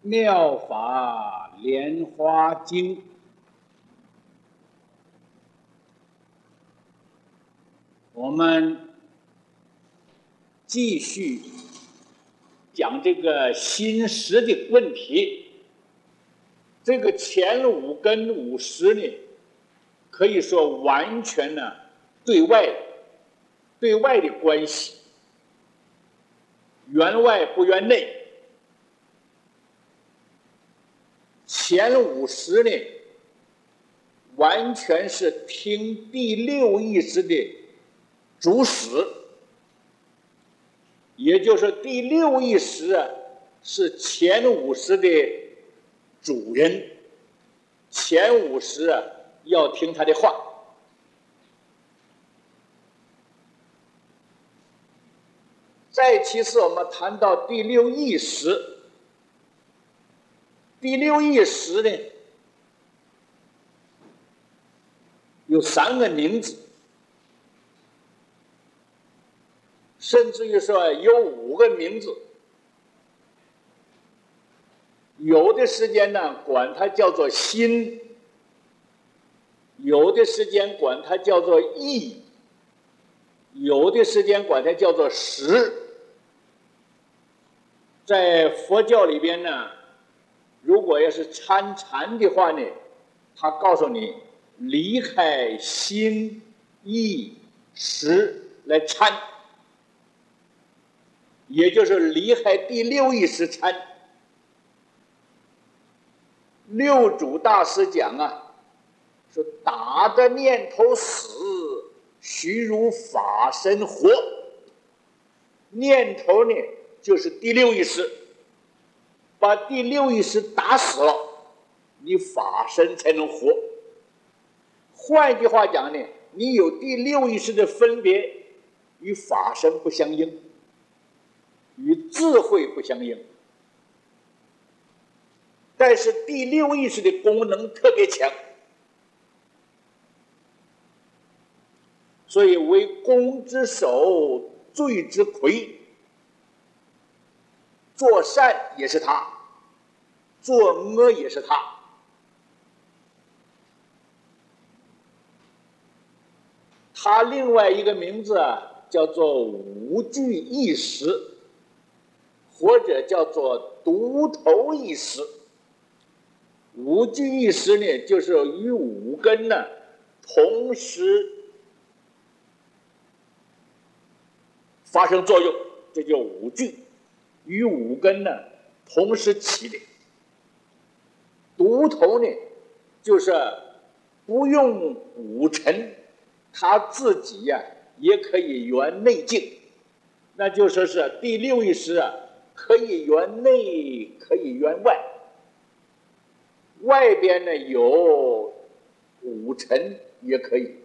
妙法莲花经，我们继续讲这个心识的问题。这个前五跟五识呢，可以说完全呢对外的关系，缘外不缘内。前五识呢，完全是听第六意识的主使，也就是第六意识啊，是前五识的主人，前五识啊要听他的话。再其次，我们谈到第六意识。第六意识呢，有3个名字，甚至于说有5个名字。有的时间呢，管它叫做心；有的时间管它叫做意；有的时间管它叫做识。在佛教里边呢，如果要是参禅的话呢，他告诉你离开心、意、识来参，也就是离开第六意识参。六祖大师讲啊，说打的念头死，须如法身活。念头呢，就是第六意识，把第六意识打死了，你法身才能活。换句话讲呢，你有第六意识的分别，与法身不相应，与智慧不相应。但是第六意识的功能特别强，所以为攻之首，罪之魁。做善也是他，做恶也是他。他另外一个名字啊，叫做无具意识，或者叫做独头意识。无具意识呢，就是与五根呢同时发生作用，这叫五具，与五根呢同时起的。独头呢，就是不用五尘，他自己呀也可以圆内境，那就说是第六意识啊，可以圆内，可以圆外。外边呢有五尘也可以，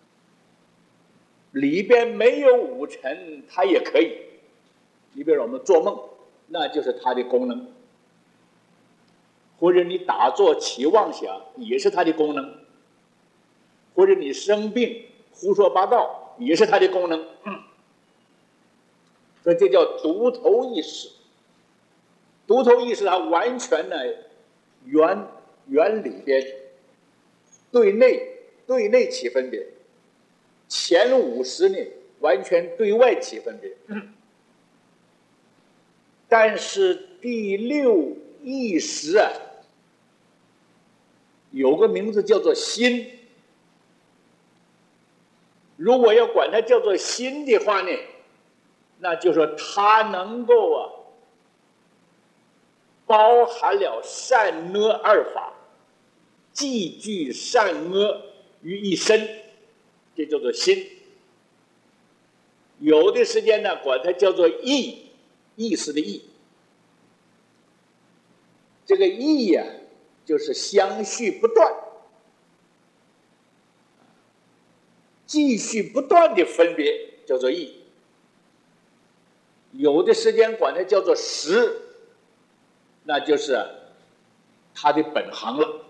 里边没有五尘它也可以。你比如我们做梦，那就是它的功能，或者你打坐起妄想也是它的功能，或者你生病胡说八道也是它的功能。所以这叫独头意识。独头意识它完全呢圆里边，对内起分别。前五识呢完全对外起分别。但是第六意识啊，有个名字叫做心。如果要管它叫做心的话呢，那就是说它能够啊包含了善恶二法，既具善恶于一身，这叫做心。有的时间呢管它叫做意，意思的意。这个意呀，就是相续不断，继续不断的分别，叫做意。有的时间管它叫做识，那就是它的本行了，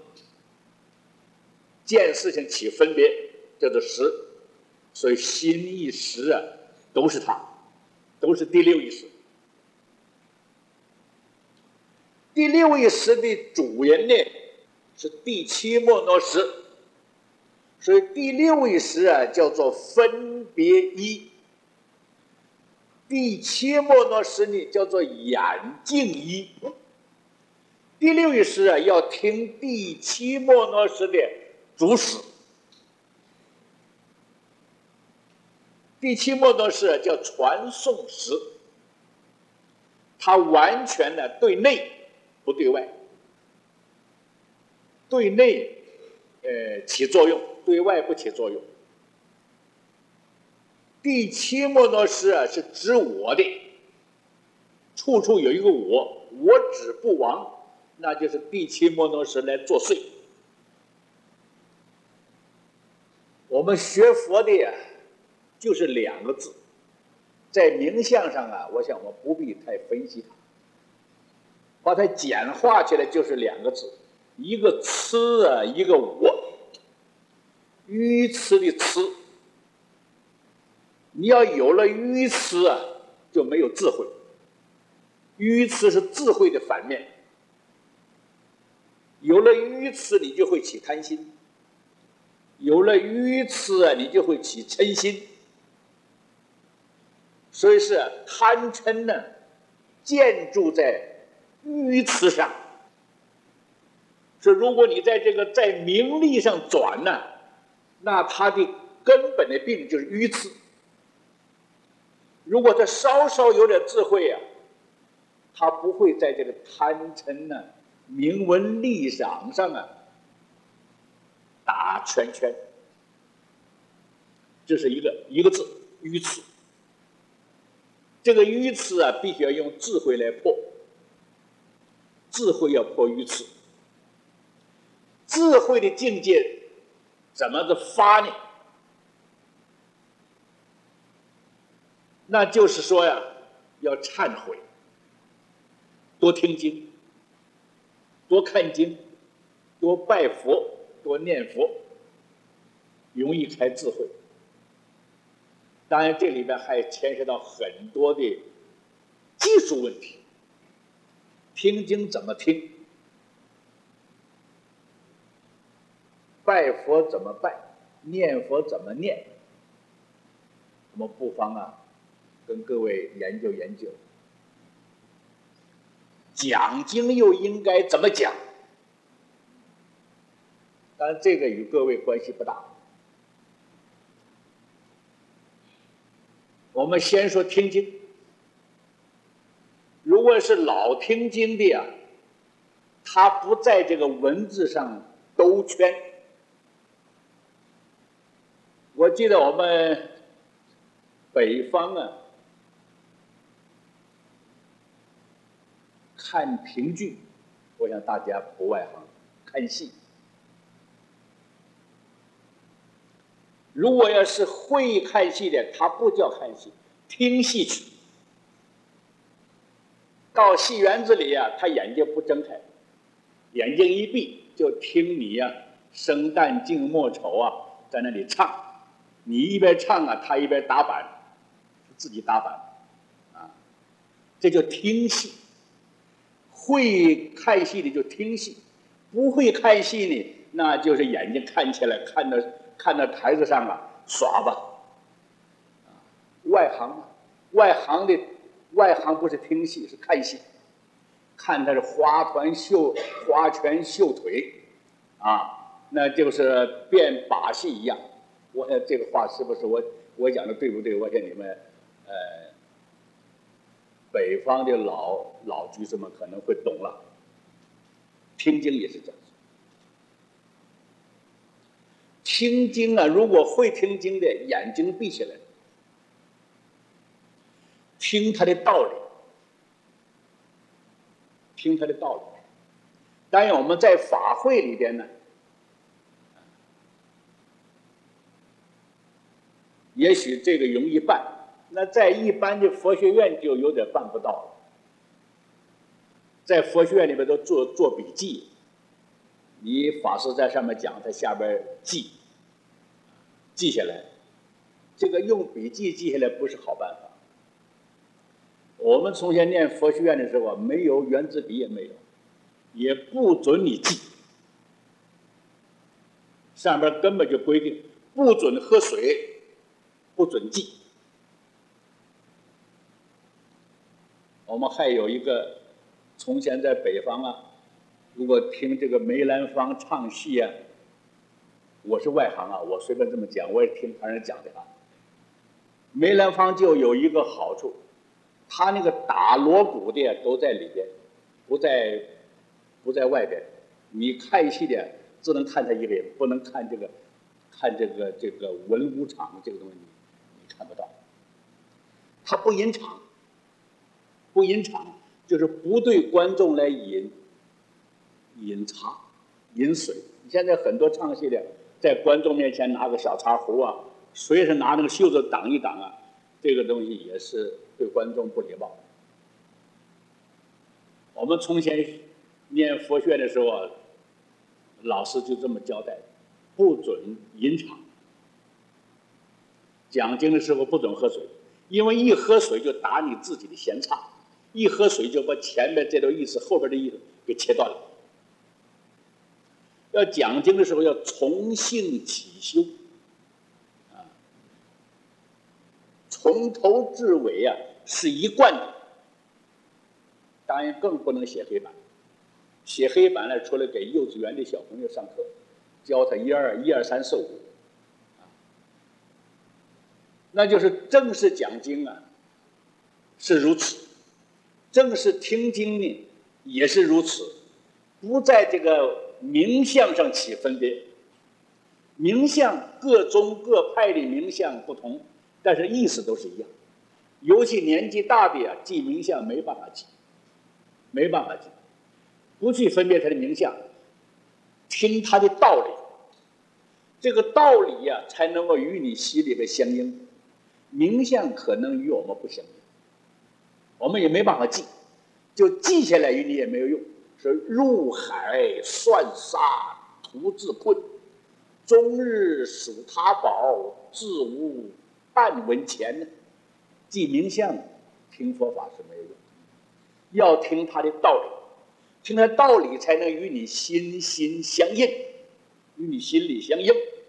见事情起分别，叫做识。所以心意识啊，都是它，都是第六意识。 第六意识的主人呢是第七莫诺识，所以第六意识啊叫做分别一，第七莫诺识呢叫做眼镜一。第六意识啊要听第七莫诺识的主使，第七莫诺识叫传送识，它完全的对内不对外，对内起作用，对外不起作用。第七莫诺识啊是指我的，处处有一个我，我止不亡，那就是第七莫诺识来作祟。我们学佛的呀，就是两个字，在名相上啊，我想我不必太分析它，把它简化起来就是两个字，一个痴啊，一个我，愚痴的痴。你要有了愚痴啊，就没有智慧。愚痴是智慧的反面，有了愚痴，你就会起贪心；有了愚痴啊，你就会起嗔心。所以是贪嗔呢，建筑在愚痴上。说如果你在这个在名利上转呢，那它的根本的病就是愚痴。如果他稍稍有点智慧啊，他不会在这个贪嗔呢、名闻利赏上啊打圈圈。这是一个字，愚痴。这个愚痴啊，必须要用智慧来破，智慧要破愚痴。智慧的境界怎么个发呢？那就是说呀，要忏悔，多听经，多看经，多拜佛，多念佛，容易开智慧。当然，这里边还牵涉到很多的技术问题。听经怎么听？拜佛怎么拜？念佛怎么念？我们不妨啊，跟各位研究研究。讲经又应该怎么讲？当然，这个与各位关系不大。我们先说听经。如果是老听经的呀，他不在这个文字上兜圈。我记得我们北方啊，看评剧，我想大家不外行，看戏。如果要是会看戏的，他不叫看戏，听戏曲。到戏园子里呀，他眼睛不睁开，眼睛一闭就听你呀，生旦净末丑啊，在那里唱。你一边唱啊，他一边打板，自己打板，啊，这就听戏。会看戏的就听戏，不会看戏呢，那就是眼睛看起来看到台子上啊耍吧。外行不是听戏，是看戏，看他是花拳绣腿，啊，那就是变把戏一样。我想这个话是不是我讲的对不对？我想你们北方的老居士们可能会懂了。听经也是这样。听经啊，如果会听经的，眼睛闭起来，听他的道理，听他的道理。当然，我们在法会里边呢，也许这个容易办，那在一般的佛学院就有点办不到了。在佛学院里边都做笔记，你法师在上面讲，在下边记下来。这个用笔记记下来不是好办法。我们从前念佛学院的时候，没有圆珠笔也没有， 也不准你记，上边根本就规定不准喝水，不准记。我们还有一个，从前在北方啊，如果听这个梅兰芳唱戏啊，我是外行啊，我随便这么讲，我也听旁人讲的啊。梅兰芳就有一个好处，他那个打锣鼓的都在里边，不在外边。你看戏的只能看他一个人，不能看这个文武场这个东西，你看不到。他不吟场，就是不对观众来饮茶、饮水。现在很多唱戏的在观众面前拿个小茶壶啊，随时拿那个袖子挡一挡啊，这个东西也是对观众不礼貌。我们从前念佛学的时候啊，老师就这么交代，不准吟场，讲经的时候不准喝水，因为一喝水就打你自己的弦叉，一喝水就把前面这段意思后边的意思给切断了。要讲经的时候要从性起修，从头至尾啊是一贯的。当然更不能写黑板，写黑板呢，除了给幼稚园的小朋友上课，教他一二三四五，那就是正式讲经啊，是如此；正式听经呢，也是如此，不在这个名相上起分别。名相各宗各派的名相不同，但是意思都是一样。尤其年纪大的啊，记名相没办法记，不去分别他的名相，听他的道理，这个道理呀，才能够与你心里边相应。名相可能与我们不相应，我们也没办法记，就记下来与你也没有用。是入海算沙徒自困，终日数他宝，自无半文钱呢。记名相，听佛法是没有用，要听他的道理，听他道理才能与你心相应，与你心里相应。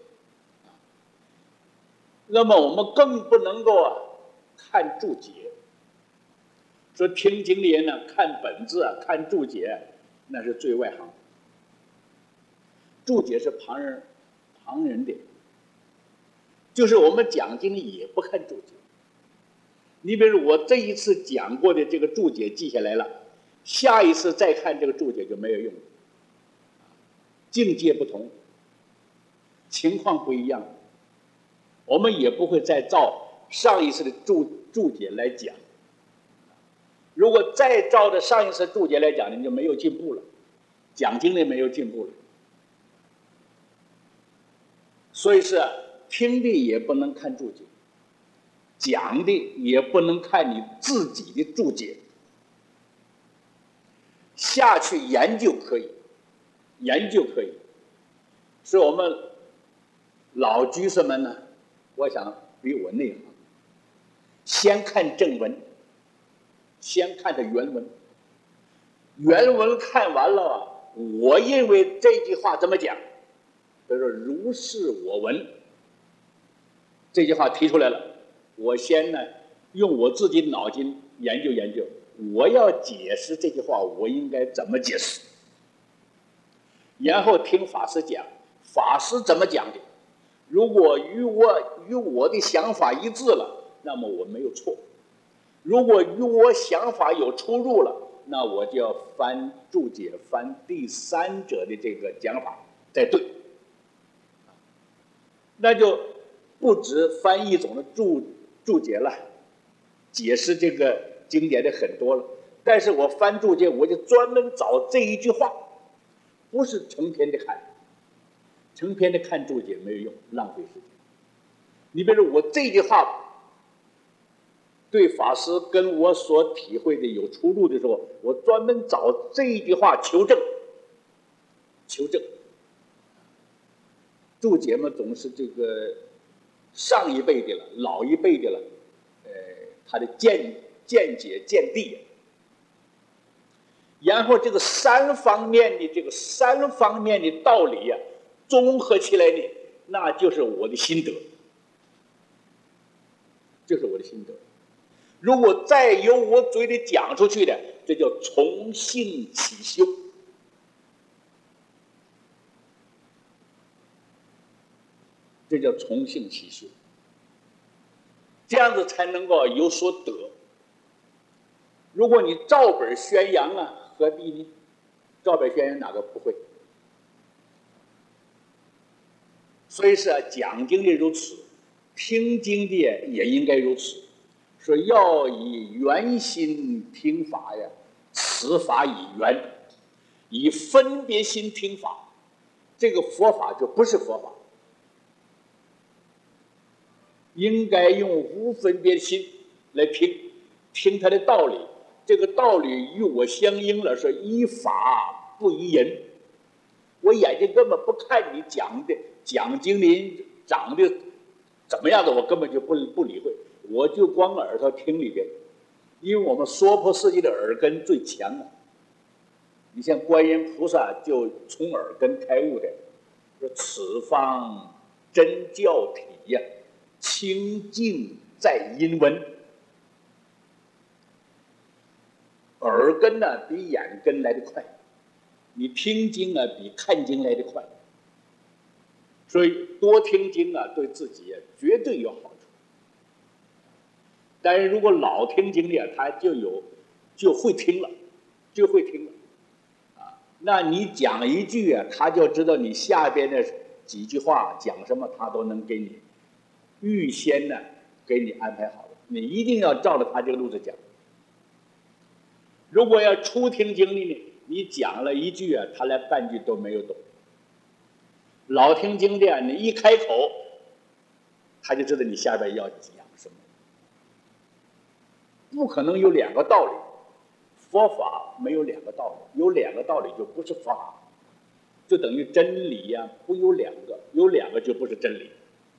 那么我们更不能够看注解，说听经的人呢，看本字啊，看注解，那是最外行。注解是旁人的，就是我们讲经也不看注解。你比如我这一次讲过的这个注解记下来了，下一次再看这个注解就没有用了。境界不同，情况不一样，我们也不会再照上一次的注解来讲。如果再照着上一次注解来讲，你就没有进步了，讲经的没有进步了。所以是听的也不能看注解，讲的也不能看你自己的注解，下去研究可以，是我们老居士们呢，我想比我内行，先看正文，先看的原文，原文看完了，我认为这句话怎么讲？比如说如是我闻，这句话提出来了，我先呢用我自己脑筋研究，我要解释这句话我应该怎么解释，然后听法师讲，法师怎么讲的，如果与我的想法一致了，那么我没有错；如果与我想法有出入了，那我就要翻注解，翻第三者的这个讲法才对。那就不止翻译种的注解了，解释这个经典的很多了。但是我翻注解，我就专门找这一句话，不是成篇的看，成篇的看注解没有用，浪费时间。你比如我这句话对法师跟我所体会的有出入的时候，我专门找这一句话求证。注解嘛，总是这个上一辈的了，老一辈的了，他的见解见地。 然后这个三方面的道理呀，综合起来呢，那就是我的心得，就是我的心得。如果再由我嘴里讲出去的，这叫从性起修。这叫从性起修，这样子才能够有所得。如果你照本宣扬啊，何必呢？照本宣扬哪个不会？所以是讲经的如此，听经的也应该如此。说要以圆心听法呀，此法以圆；以分别心听法，这个佛法就不是佛法。应该用无分别心来听他的道理，这个道理与我相应了，说依法不依人。我眼睛根本不看你讲经的人长得怎么样的，我根本就不理会，我就光耳朵听里边，因为我们娑婆世界的耳根最强啊。你像观音菩萨就从耳根开悟的，说此方真教体呀，清净在音闻。耳根呢比眼根来得快，你听经啊比看经来得快，所以多听经啊对自己绝对有好处。但是如果老听经的，他就会听了啊。那你讲一句啊，他就知道你下边的几句话讲什么，他都能给你预先呢给你安排好了，你一定要照着他这个路子讲。如果要初听经的呢，你讲了一句啊，他连半句都没有懂。老听经的，你一开口，他就知道你下边要讲什么。不可能有两个道理，佛法没有两个道理，有两个道理就不是佛法，就等于真理呀，不有两个，有两个就不是真理。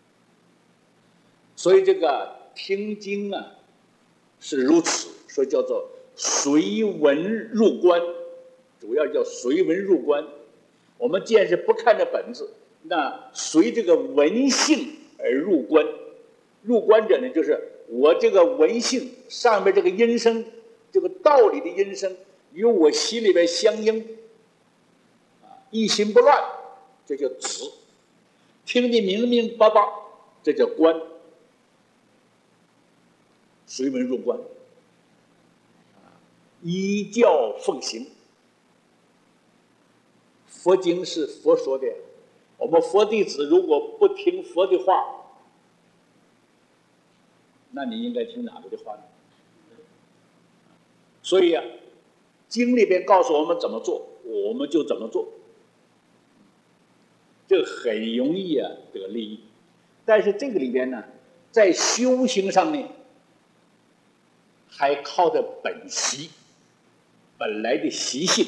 所以这个听经啊是如此，所以叫做随文入观，主要叫随文入观。我们既然是不看这本子，那随这个文性而入观。入观者呢，就是我这个文性上面这个音声，这个道理的音声与我心里边相应，一心不乱，这叫止。听得明明白白，这叫观。随文入观，依教奉行。佛经是佛说的，我们佛弟子如果不听佛的话，那你应该听哪个的话呢？所以啊，经里边告诉我们怎么做，我们就怎么做，这很容易啊得利益。但是这个里边呢，在修行上呢，还靠着本习，本来的习性。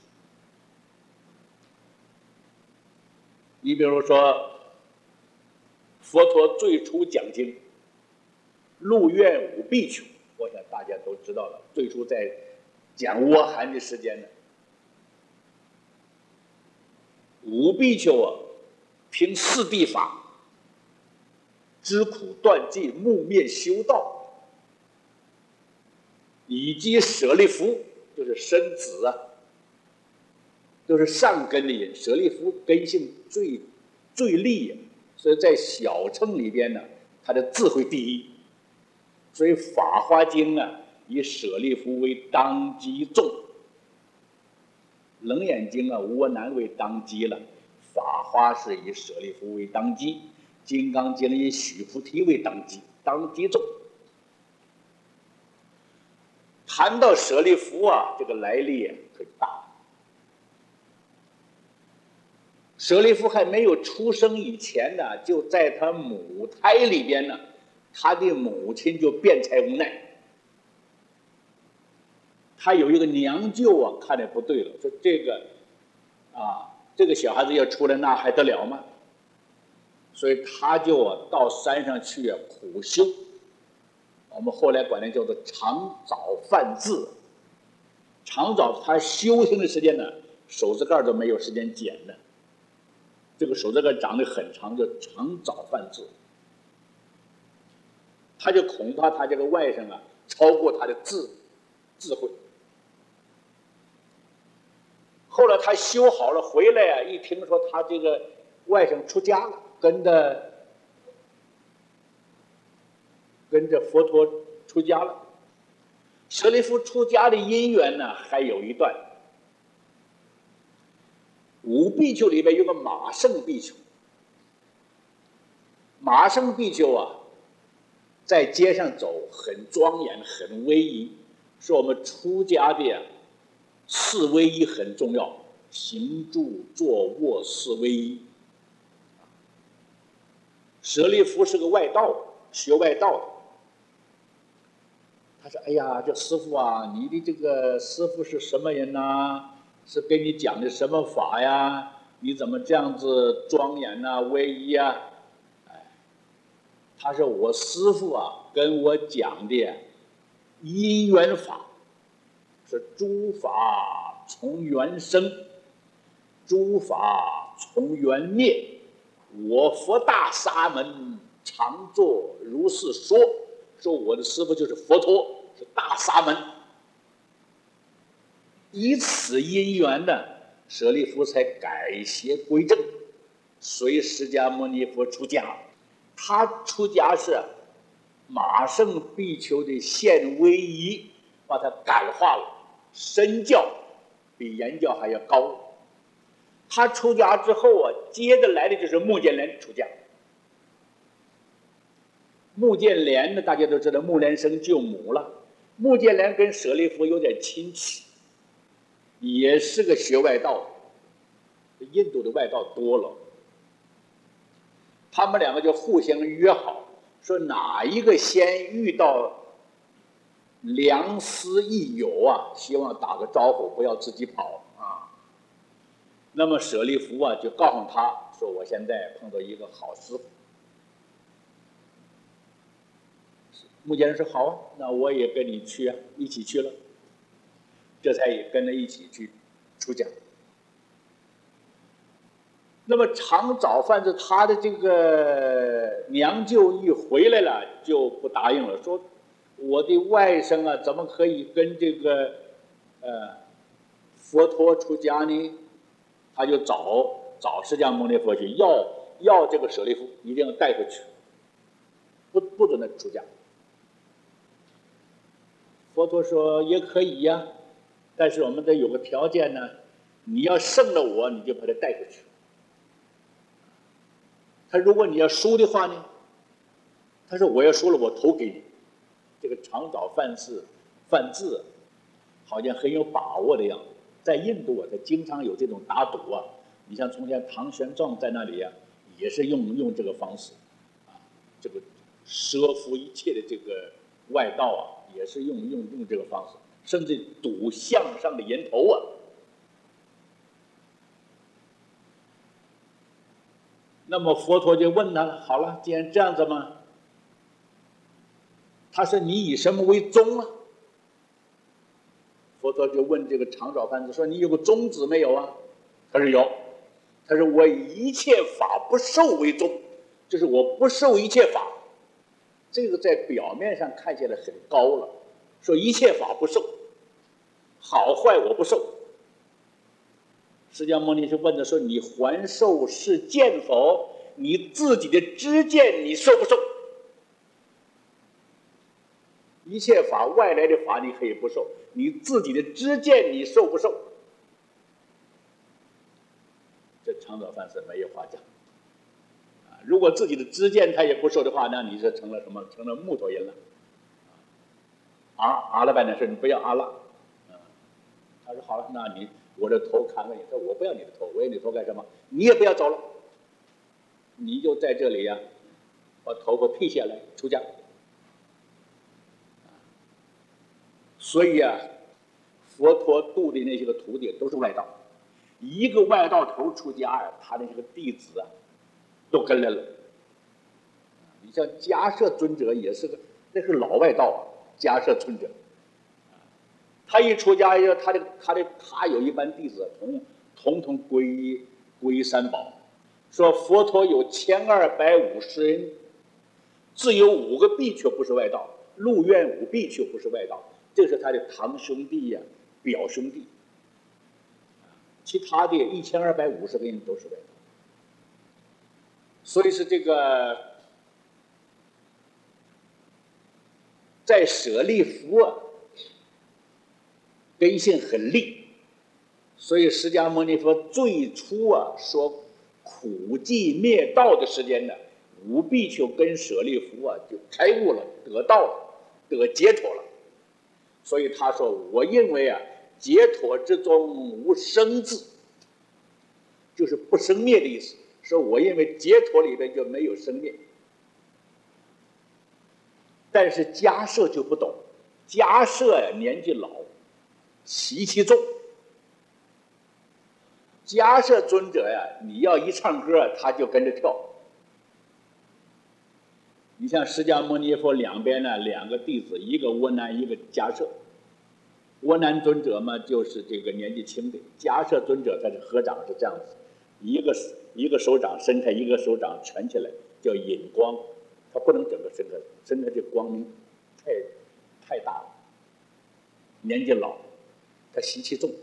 你比如说，佛陀最初讲经，入院五比丘，我想大家都知道了。最初在讲阿含的时间呢，五比丘啊，凭四谛法，知苦断尽，木面修道，以及舍利弗，就是生子啊，都是上根的人。舍利弗根性最利啊，所以在小乘里边呢，他的智慧第一。所以《法华经》啊，以舍利弗为当机众，《楞严经》啊，无我难为当机了，《法华》是以舍利弗为当机，《金刚经》以须菩提为当机众。谈到舍利弗啊，这个来历很大。舍利弗还没有出生以前呢，就在他母胎里边呢，他的母亲就辩才无奈。他有一个娘舅啊，看得不对了，说这个小孩子要出来，那还得了吗？所以他就到山上去苦修。我们后来管那叫做长早梵志。 长早他修行的时间呢，手指盖都没有时间剪的，这个手指盖长得很长，叫长早犯智。他就恐怕他这个外甥啊超过他的智慧。后来他修好了回来啊，一听说他这个外甥出家了，跟着佛陀出家了。舍利弗出家的因缘呢，还有一段。五比丘里面有个马胜比丘，马胜比丘啊，在街上走很庄严，很威仪。说我们出家的呀，四威仪很重要，行住坐卧四威仪。舍利弗是个外道，学外道的。他说：“哎呀，这师父啊，你的这个师父是什么人呐？是给你讲的什么法呀？你怎么这样子庄严呐、威仪啊？”哎，他说：“我师父啊，跟我讲的因缘法，是诸法从缘生，诸法从缘灭。我佛大沙门常作如是说。”说我的师父就是佛陀，是大沙门。以此因缘呢，舍利弗才改邪归正，随释迦牟尼佛出家。他出家是马胜比丘的现威仪，把他感化了，身教比言教还要高。他出家之后啊，接着来的就是目犍连出家。目犍连呢，大家都知道，目连生救母了。目犍连跟舍利弗有点亲戚，也是个学外道。印度的外道多了，他们两个就互相约好，说哪一个先遇到良师益友啊，希望打个招呼，不要自己跑啊。那么舍利弗啊，就告诉他说：“我现在碰到一个好师傅。”目犍连说：“好啊，那我也跟你去啊，一起去了。”这才也跟着一起去出家。那么长早犯智他的这个娘舅一回来了，就不答应了，说：“我的外甥啊，怎么可以跟这个佛陀出家呢？”他就找释迦牟尼佛去要这个舍利弗，一定要带回去，不准他出家。佛陀说：“也可以呀，但是我们得有个条件呢，你要胜了我，你就把他带回去。他如果你要输的话呢，他说我要输了，我头给你。”这个长早犯智，好像很有把握的样子。在印度啊，他经常有这种打赌啊。你像从前唐玄奘在那里啊，也是用这个方式，啊，这个奢服一切的这个外道啊，也是用这个方式，甚至赌项上的人头啊。那么佛陀就问他了：“好了，既然这样子嘛，他说你以什么为宗啊？”佛陀就问这个长早犯智说：“你有个宗旨没有啊？”他说：“有。”他说：“我以一切法不受为宗，就是我不受一切法。”这个在表面上看起来很高了，说一切法不受，好坏我不受。释迦牟尼就问他说：“你还受是见否？你自己的知见你受不受？一切法外来的法你可以不受，你自己的知见你受不受？”这长早犯智没有话讲。如果自己的知见他也不受的话，那你就成了什么？成了木头人了。啊了半天说：“你不要啊了。”他说：“好了，那我的头看看你。”他说：“我不要你的头，我要你的头干什么？你也不要走了，你就在这里呀，把头发剃下来出家。”所以啊，佛陀度的那些个徒弟都是外道，一个外道头出家呀，他的这个弟子啊，都跟来了。你像迦摄尊者也是那是老外道啊，迦摄尊者， 他一出家，他有一班弟子统统皈依三宝，说佛陀有1250人，自有5个比丘不是外道，鹿苑5比丘不是外道，这是他的堂兄弟呀、表兄弟，其他的1250个人都是外道。所以是这个在舍利弗啊，根性很利，所以释迦牟尼佛最初啊说苦寂灭道的时间呢，5比丘跟舍利弗啊就开悟了，得道了，得解脱了。所以他说：“我认为啊，解脱之中无生字，就是不生灭的意思。说我认为解脱里边就没有生灭。但是迦摄就不懂，迦摄呀年纪老，习气重。迦摄尊者呀，你要一唱歌，他就跟着跳。你像释迦牟尼佛两边呢2个弟子，一个阿难，一个迦摄。阿难尊者嘛，就是这个年纪轻的；迦摄尊者他是合掌是这样子，一个手掌伸开，一个手掌蜷起来，叫引光。他不能整个伸开，伸开这光明太大了。年纪老，他习气重，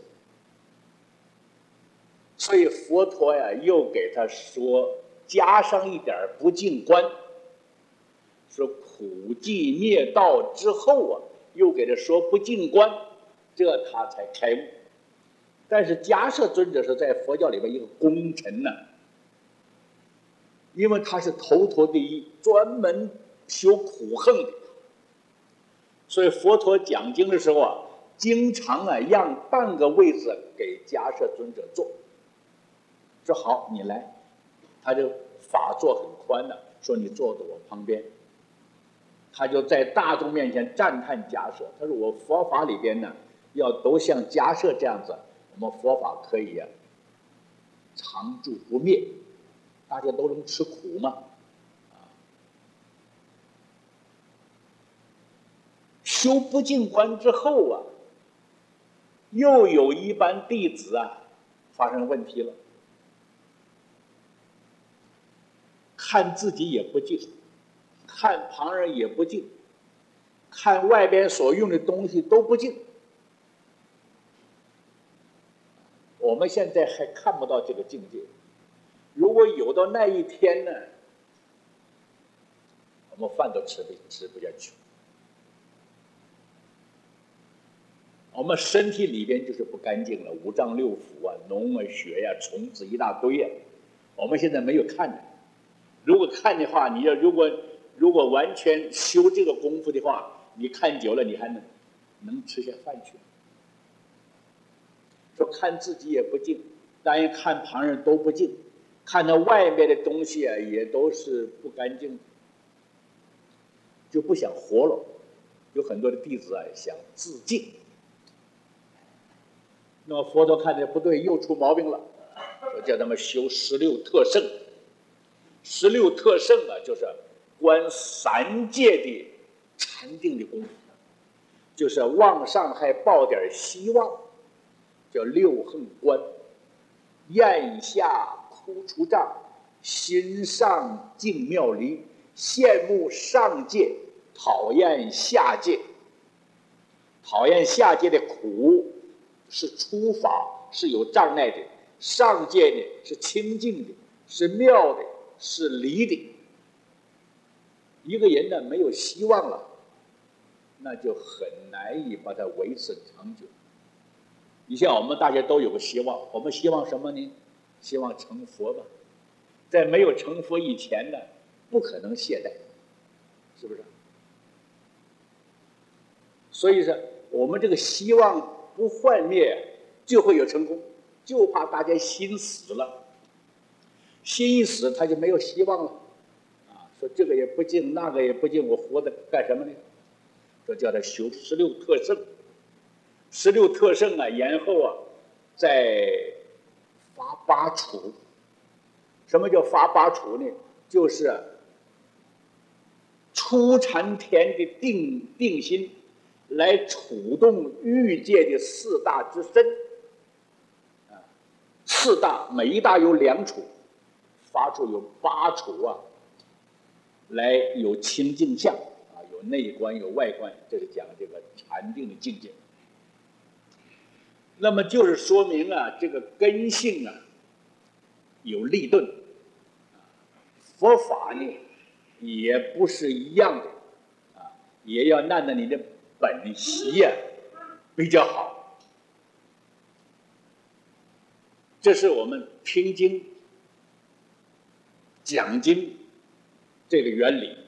所以佛陀呀又给他说加上一点不净观，说苦寂灭道之后啊，又给他说不净观，这他才开悟。但是迦摄尊者是在佛教里边一个功臣呢，因为他是头陀第一，专门修苦恨的，所以佛陀讲经的时候啊，经常啊让半个位子给迦摄尊者坐，说好你来，他就法座很宽的，说你坐在我旁边。他就在大众面前赞叹迦摄，他说我佛法里边呢，要都像迦摄这样子，我们佛法可以啊常住不灭，大家都能吃苦嘛。修不净观之后啊，又有一班弟子啊发生问题了，看自己也不净，看旁人也不净，看外边所用的东西都不净。我们现在还看不到这个境界，如果有到那一天呢，我们饭都吃不下去。我们身体里边就是不干净了，五脏六腑啊，脓啊、血呀、虫子一大堆呀。我们现在没有看的，如果看的话，你要如果完全修这个功夫的话，你看久了，你还能吃下饭去。说看自己也不净，当然看旁人都不净，看到外面的东西啊，也都是不干净的，就不想活了。有很多的弟子啊，想自净。那么佛陀看着不对，又出毛病了，说叫他们修16特胜。16特胜啊，就是观3界的禅定的功夫，就是往上还抱点希望，叫6横观：眼下哭除障，心上净妙离，羡慕上界，讨厌下界。讨厌下界的苦是初法，是有障碍的；上界呢是清净的，是妙的，是离的。一个人呢没有希望了，那就很难以把它维持长久。你像我们大家都有个希望，我们希望什么呢？希望成佛吧。在没有成佛以前呢，不可能懈怠，是不是？所以说，我们这个希望不幻灭，就会有成功。就怕大家心死了，心一死，他就没有希望了。说这个也不净，那个也不净，我活着干什么呢？说叫他修16特胜。16特胜啊，然后啊，再发8处。什么叫发8处呢？就是初禅田的定心， 来触动欲界的四大之身。四大每一大有2处，发出有8处啊，来有清净相啊，有内观有外观，这是讲这个禅定的境界。那么就是说明啊，这个根性啊有立顿，佛法呢也不是一样的啊，也要按照你的本习呀比较好。这是我们听经讲经这个原理。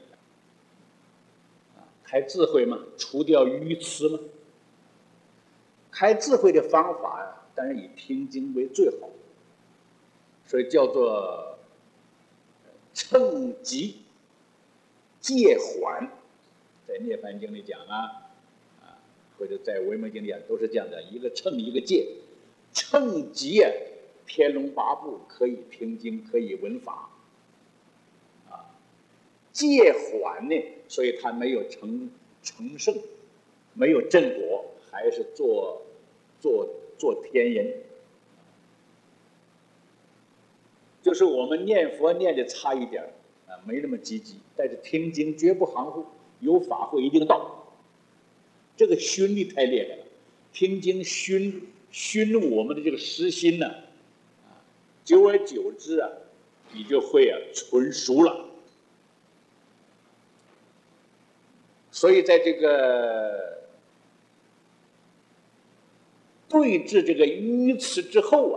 开智慧嘛，除掉愚痴嘛。开智慧的方法呀，当然以听经为最好，所以叫做乘急戒缓，在涅槃经里讲或者在维摩经里讲都是这样的，一个乘一个戒。乘急啊，天龙八部可以听经，可以闻法，戒缓呢，所以他没有成圣，没有正果，还是做天人。就是我们念佛念的差一点没那么积极，但是听经绝不含糊，有法会一定到。这个熏力太厉害了，听经熏我们的这个实心呢，久而久之啊，你就会纯熟了。所以在这个对治这个愚痴之后啊，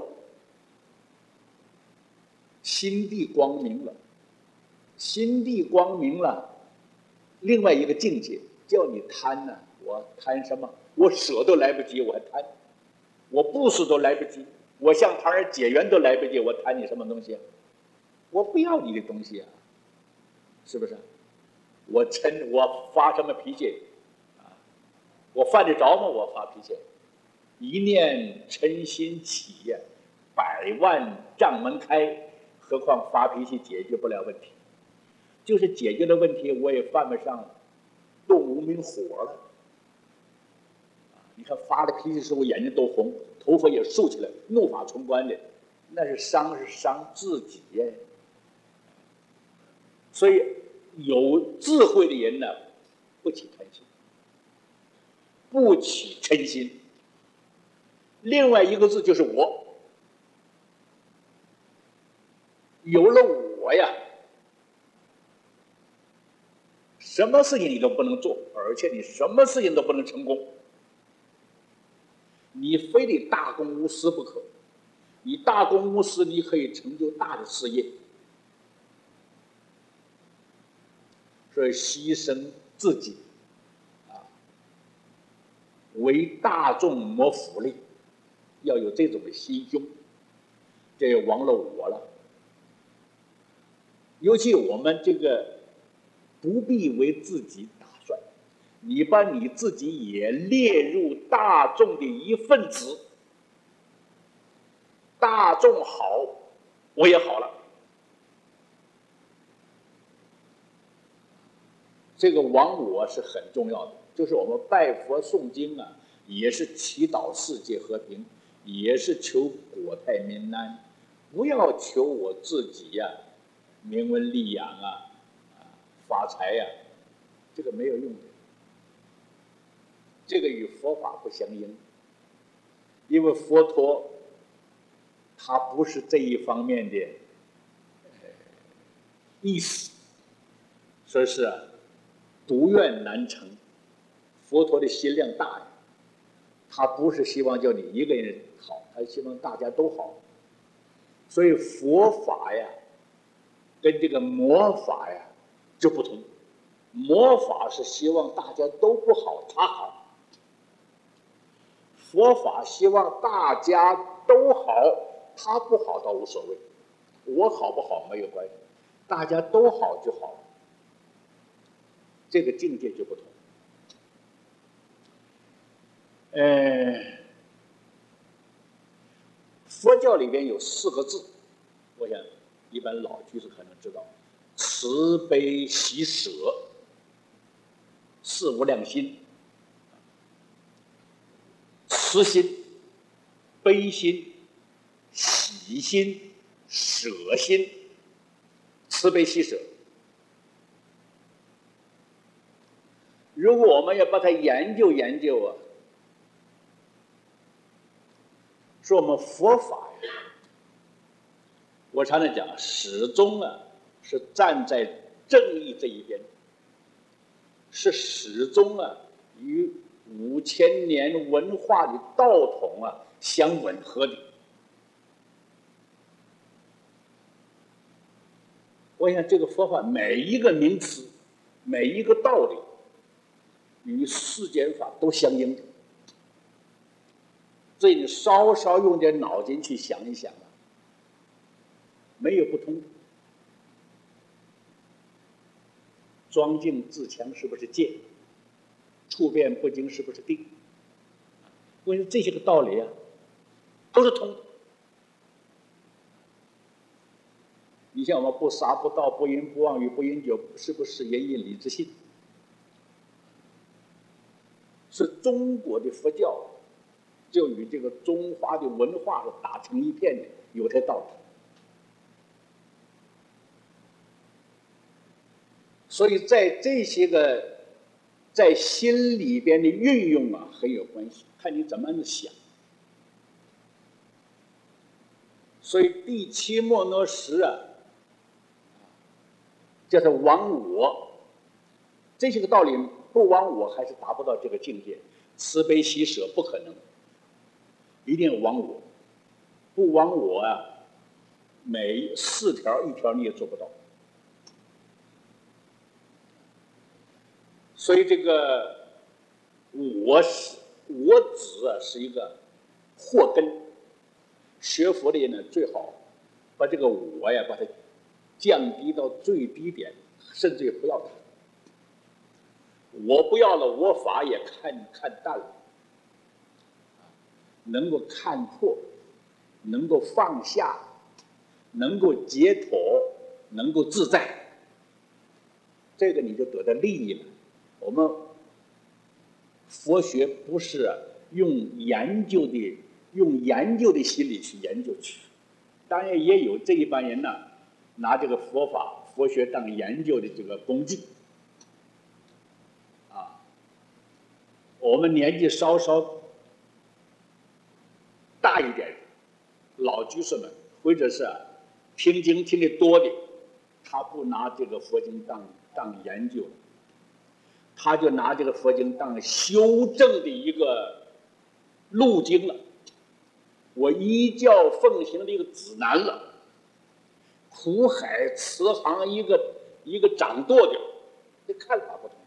心地光明了，心地光明了，另外一个境界叫你贪呢，我贪什么？我舍都来不及，我还贪；我不舍都来不及，我向他人结缘都来不及，我贪你什么东西？我不要你的东西啊，是不是？我发什么脾气我犯得着吗？我发脾气，一念嗔心起呀，100万障门开，何况发脾气解决不了问题？就是解决了问题，我也犯不上动无名火了。你看发了脾气的时候，眼睛都红，头发也竖起来，怒发冲冠的，那是伤自己呀。所以有智慧的人呢，不起贪心，不起嗔心。另外一个字就是我，有了我呀，什么事情你都不能做，而且你什么事情都不能成功。你非得大公无私不可，你大公无私，你可以成就大的事业。所以牺牲自己为大众谋福利，要有这种的心胸，这也忘了我了。尤其我们这个不必为自己打算，你把你自己也列入大众的一份子，大众好，我也好了。这个忘我是很重要的，就是我们拜佛诵经也是祈祷世界和平，也是求国泰民安，不要求我自己名闻利养发财这个没有用的，这个与佛法不相应，因为佛陀他不是这一方面的意思，说是独愿难成。佛陀的心量大呀，他不是希望叫你一个人好，他希望大家都好。所以佛法跟这个魔法就不同，魔法是希望大家都不好，他好；佛法希望大家都好，他不好倒无所谓，我好不好没有关系，大家都好就好了。这个境界就不同。佛教里边有4个字，我想一般老居士可能知道：慈悲喜舍，4无量心。 慈心、悲心、喜心、舍心，慈悲喜舍。如果我们要把它研究研究啊，说我们佛法呀，我常常讲，始终啊是站在正义这一边，是始终啊与5000年文化的道统啊相吻合的。我想这个佛法每一个名词，每一个道理，与世间法都相应的。所以你稍稍用点脑筋去想一想啊，没有不通的。庄敬自强是不是戒？处变不惊是不是定？我说这些个道理啊，都是通的。你像我们不杀不盗不淫不妄语不饮酒，是不是仁义礼智信？是中国的佛教就与这个中华的文化是打成一片的，有这道理。所以在这些个在心里边的运用啊，很有关系，看你怎么样想。所以第七莫那识啊，叫做忘我，这些个道理不忘我还是达不到这个境界。慈悲喜舍不可能，一定要忘我，不忘我啊，每4条1条你也做不到。所以这个我执啊是一个祸根。学佛的人呢，最好把这个我呀，把它降低到最低点，甚至于不要它。我不要了，我法也看淡了，能够看破，能够放下，能够解脱，能够自在，这个你就得到利益了。我们佛学不是用研究的心理去研究去，当然也有这一帮人呢，拿这个佛法佛学当研究的这个工具。我们年纪稍稍大一点，老居士们或者是听经听得多的，他不拿这个佛经当研究，他就拿这个佛经当修正的一个路径了。我依教奉行的一个指南了，苦海慈航一个掌舵的，这看法不同。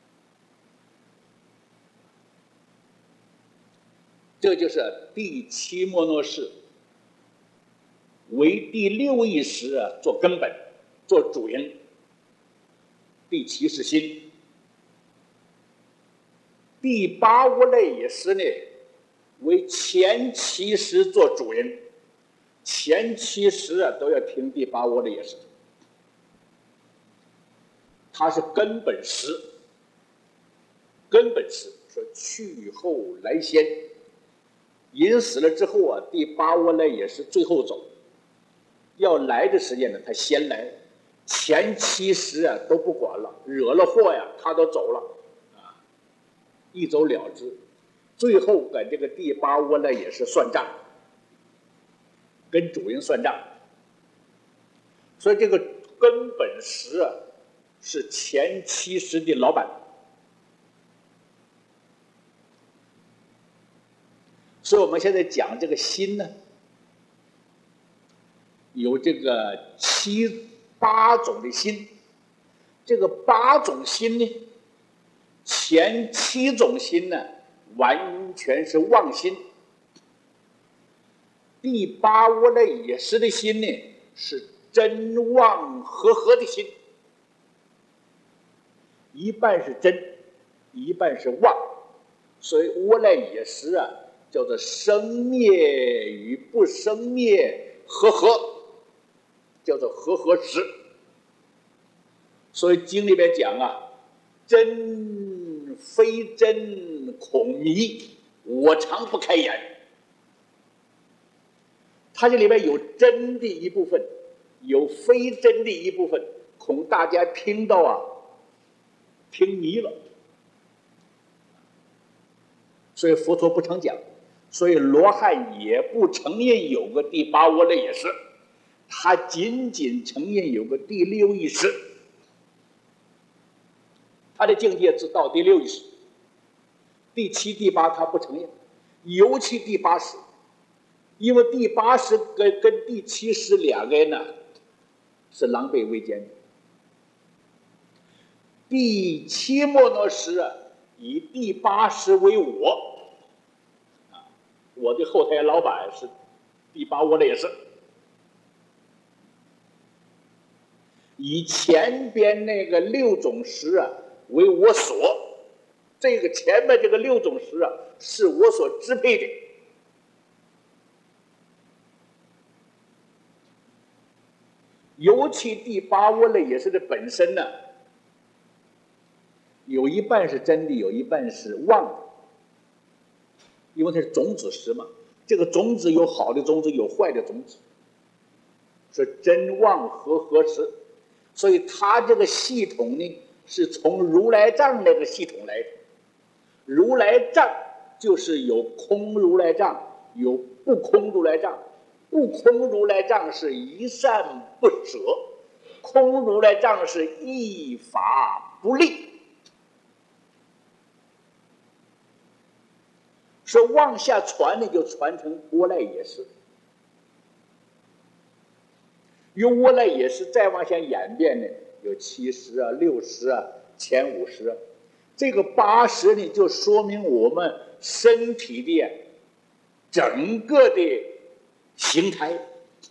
这就是第七莫那识为第6意识做根本，做主因。第七是心，第8无类也是呢，为前7识做主因。前7识都要听第8无类也是，它是根本识。根本识说去后来先，人死了之后啊，第8无类也是最后走。要来的时间呢，他先来，前7识都不管了，惹了祸呀，他都走了，一走了之。最后跟这个第8无类也是算账，跟主人算账。所以这个根本识是前7识的老板。所以我们现在讲这个心呢，有这个8种的心。这个8种心呢，前7种心呢，完全是妄心。第8无类也是的心呢，是真妄合合的心，一半是真，一半是妄。所以无类也是叫做生灭与不生灭合合，叫做合合识。所以经里边讲真非真恐迷， 我常不开眼。它这里面有真的一部分，有非真的一部分，恐大家听到听迷了。所以佛陀不常讲，所以罗汉也不承认有个第八窝类也是，他仅仅承认有个第六意识，他的境界只到第六意识，第七、第八他不承认，尤其第八识，因为第八识跟第七识两个人呢是狼狈为奸的。第七摩罗识以第八识为我的后台老板是第八窝类是，以前边那个六种识为我所，这个前面这个六种识是我所支配的。尤其第八窝类也是的本身呢，有一半是真的，有一半是妄的，因为它是种子识嘛。这个种子有好的种子，有坏的种子，是真妄合实。所以它这个系统呢，是从如来藏那个系统来的。如来藏就是有空如来藏，有不空如来藏。不空如来藏是一善不舍，空如来藏是一法不立。说往下传呢，就传成窝赖也是，用窝赖也是再往下演变呢，有70啊、60啊、前50啊，这个80呢，就说明我们身体的整个的形态。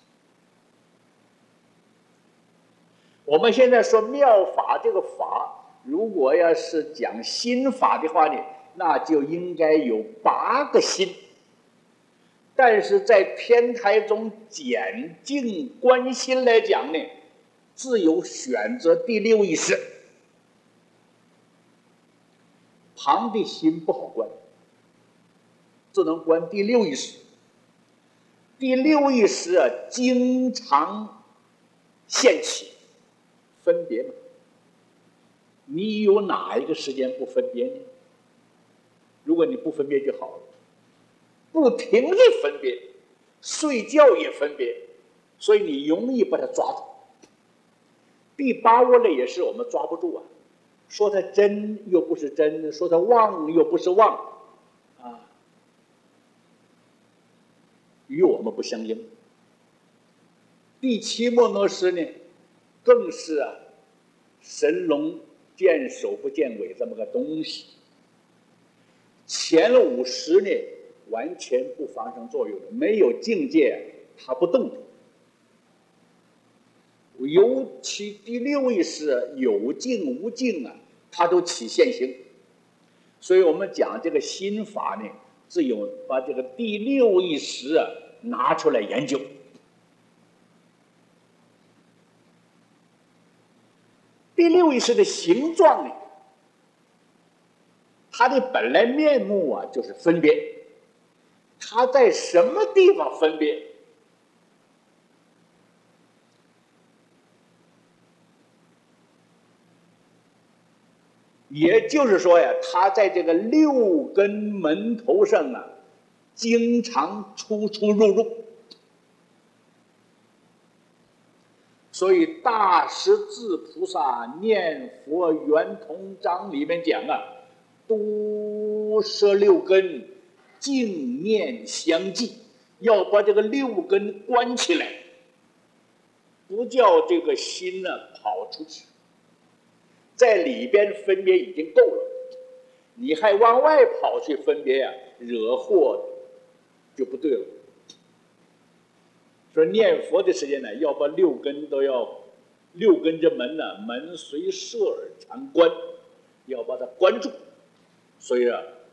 我们现在说妙法，这个法如果要是讲心法的话呢，那就应该有8个心，但是在天台中简净观心来讲呢，自有选择第六意识。旁的心不好观，只能观第六意识。第六意识经常现起分别嘛，你有哪一个时间不分别呢？如果你不分别就好了，不停地分别，睡觉也分别，所以你容易把它抓住。第八窝类也是我们抓不住说它真又不是真，说它妄又不是妄与我们不相应。第七摩罗识呢，更是神龙见首不见尾这么个东西。前50呢，完全不发生作用的，没有境界，它不动的。尤其第六意识有境无境它都起现行。所以我们讲这个心法呢，只有把这个第六意识拿出来研究。第六意识的形状呢，它的本来面目就是分别，它在什么地方分别？也就是说它在这个6根门头上经常出出入入。所以大势至菩萨念佛圆通章里面讲多摄6根，净念相继，要把这个6根关起来，不叫这个心跑出去。在里边分别已经够了，你还往外跑去分别惹祸就不对了。说念佛的时间要把6根都要，6根这门门随摄而常关，要把它关住。所以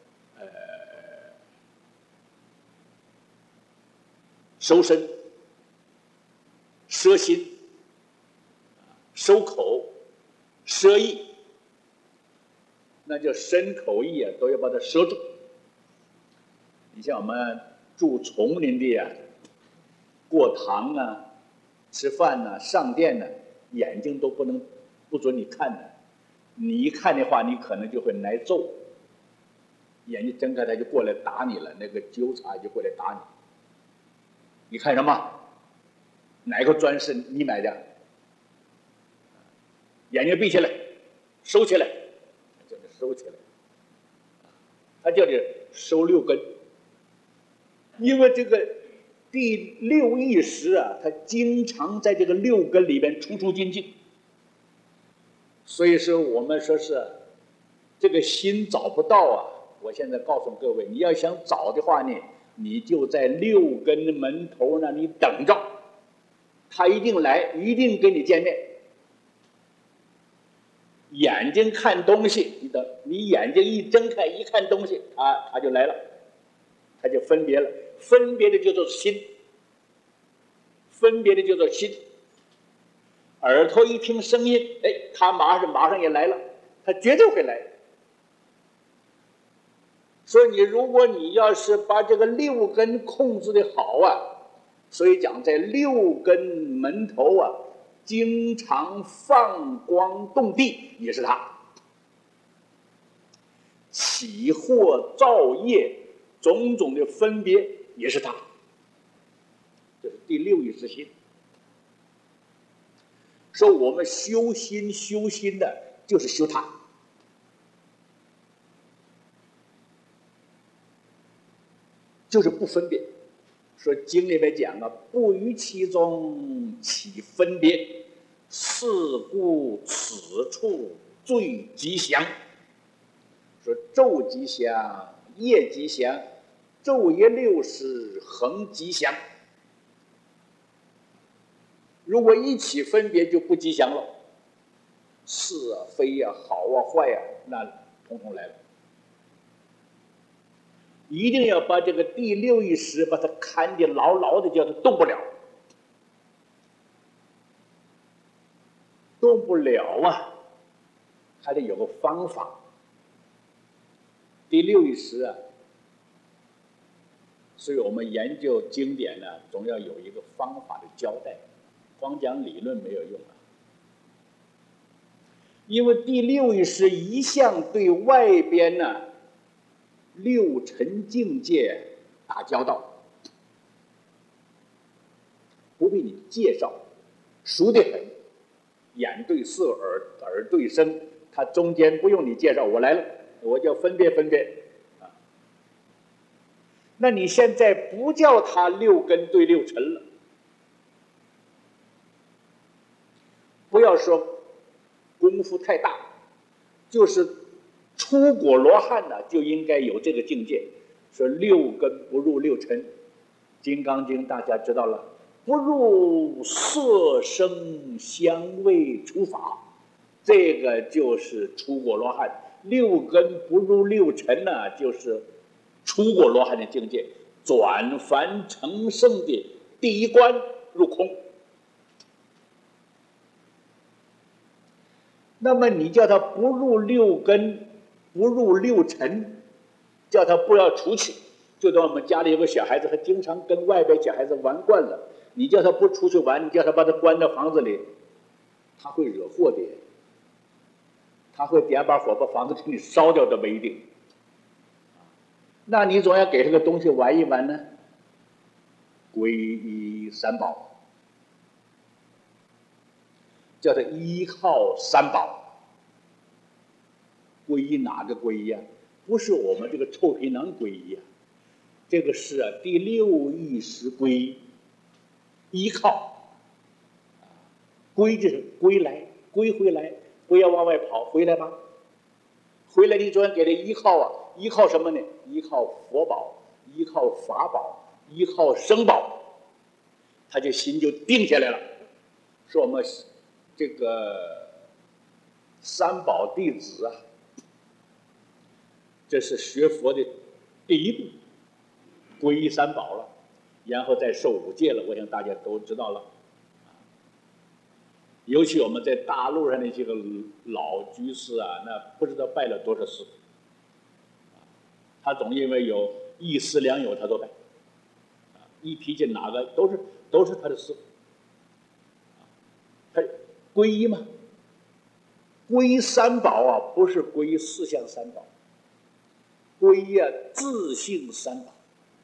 收身、摄心、收口、摄意，那就身口意都要把它摄住。 你像我们住丛林的呀，过堂啊、吃饭呐、上殿呐，眼睛都不准你看的。你一看的话，你可能就会挨揍。眼睛睁开，他就过来打你了，那个纠察就过来打你。你看什么？哪个砖是你买的？眼睛闭起来，收起来，叫你收起来。他叫你收6根，因为这个第六意识啊，它经常在这个6根里边出出进进。所以说我们说是这个心找不到啊。我现在告诉各位，你要想找的话呢，你就在6根门头那里等着，他一定来，一定跟你见面。眼睛看东西，你等，你眼睛一睁开一看东西，他就来了，他就分别了，分别的就做心，分别的就做心。耳朵一听声音，他马上也来了，他绝对会来。所以如果你要是把这个6根控制的好啊，所以讲在6根门头啊，经常放光动地也是他，起惑造业种种的分别也是他，这是第6意识心。说我们修心的就是修他。就是不分别。说经里面讲啊，不于其中起分别，是故此处最吉祥。说昼吉祥，夜吉祥，昼夜6时恒吉祥。如果一起分别就不吉祥了，是啊、非啊、好啊、坏啊，那统统来了。一定要把这个第6意识把它看得牢牢的，叫它动不了，动不了啊，还得有个方法。第6意识啊，所以我们研究经典呢，总要有一个方法的交代，光讲理论没有用啊。因为第6意识一向对外边呢6尘境界打交道，不必你介绍，熟得很，眼对色，耳对声，它中间不用你介绍，我来了，我叫分别啊。那你现在不叫它6根对6尘了，不要说功夫太大，就是出果罗汉呢，就应该有这个境界。说6根不入6尘，《金刚经》大家知道了，不入色声香味触法，这个就是出果罗汉。6根不入6尘呢，就是出果罗汉的境界，转凡成圣的第一关入空。那么你叫他不入6根，不入6尘，叫他不要出去。就当我们家里有个小孩子，他经常跟外边小孩子玩惯了，你叫他不出去玩，你叫他把他关到房子里，他会惹祸的，他会点把火把房子给你烧掉都不一定。那你总要给他个东西玩一玩呢。皈依三宝，叫他依靠三宝。皈依哪个皈依啊？不是我们这个臭皮囊皈依啊，这个是啊第6意识皈依，依靠。归就是归来，归回来，不要往外跑，回来吧。回来你总要给他依靠啊，依靠什么呢？依靠佛宝，依靠法宝，依靠生宝，他就心就定下来了。说我们这个三宝弟子啊，这是学佛的第一步，皈依三宝了，然后再受5戒了。我想大家都知道了。尤其我们在大陆上那些个老居士啊，那不知道拜了多少师，他总因为有一师两友他都拜，一提起哪个都是他的师傅。他皈依嘛，皈依三宝啊，不是皈依四相三宝，皈依啊自性三宝，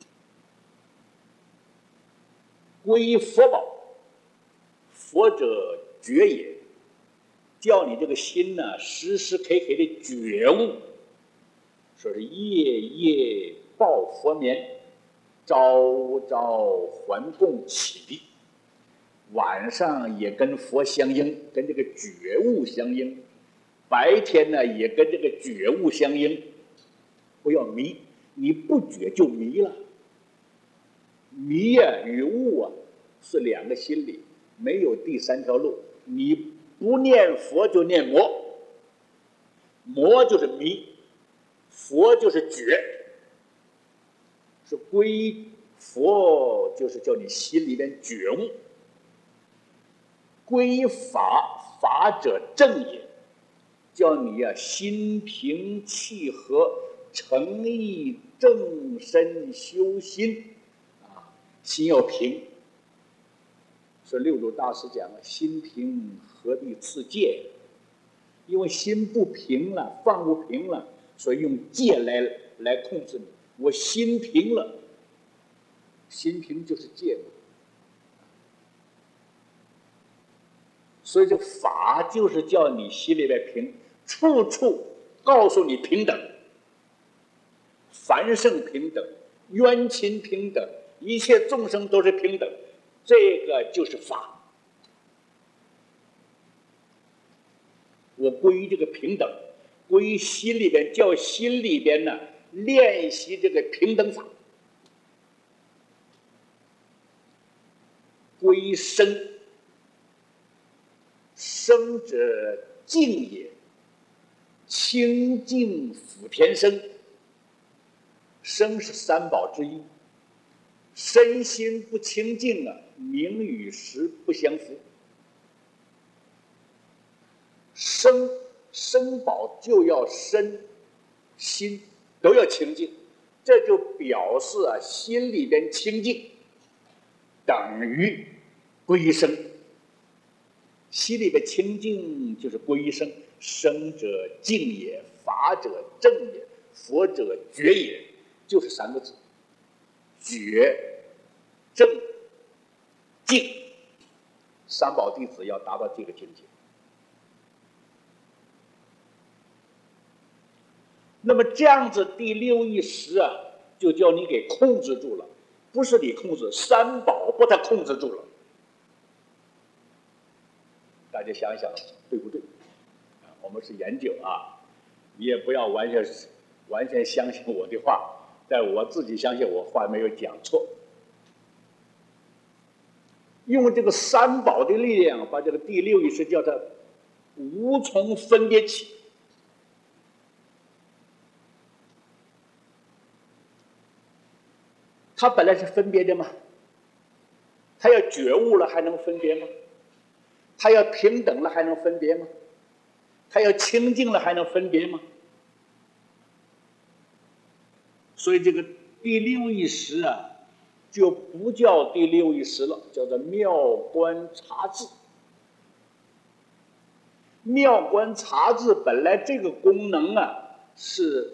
皈依佛宝。佛者觉也，叫你这个心呢，时时刻刻的觉悟。说是夜夜报佛眠，朝朝还供起，晚上也跟佛相应，跟这个觉悟相应，白天呢也跟这个觉悟相应。不要迷，你不觉就迷了。迷啊与悟啊是两个心理，没有第三条路。你不念佛就念魔，魔就是迷，佛就是觉，是皈依佛就是叫你心里边觉悟。皈依法，法者正也，叫你啊心平气和，诚意正身修心啊，心要平。说六祖大师讲了，心平何必持戒？因为心不平了，放不平了，所以用戒来控制你。我心平了，心平就是戒嘛。所以这法就是叫你心里边平，处处告诉你平等，凡圣平等，冤亲平等，一切众生都是平等，这个就是法。我归于这个平等，归于心里边，叫心里边呢练习这个平等法。归身，生者静也，清净辅田生。生是三宝之一，身心不清净啊，名与实不相符。生宝就要身心都要清净，这就表示啊心里边清净等于皈依生。心里边清净就是皈依生，生者静也，法者正也，佛者觉也，就是三个字：觉、正、静。三宝弟子要达到这个境界。那么这样子，第六意识啊，就叫你给控制住了，不是你控制，三宝把它控制住了。大家想想对不对？我们是研究啊，你也不要完全相信我的话，但我自己相信我话没有讲错。用这个三宝的力量，把这个第六意识叫它无从分别起。它本来是分别的吗？它要觉悟了还能分别吗？它要平等了还能分别吗？它要清净了还能分别吗？所以这个第六意识啊，就不叫第六意识了，叫做妙观察智。妙观察智本来这个功能啊，是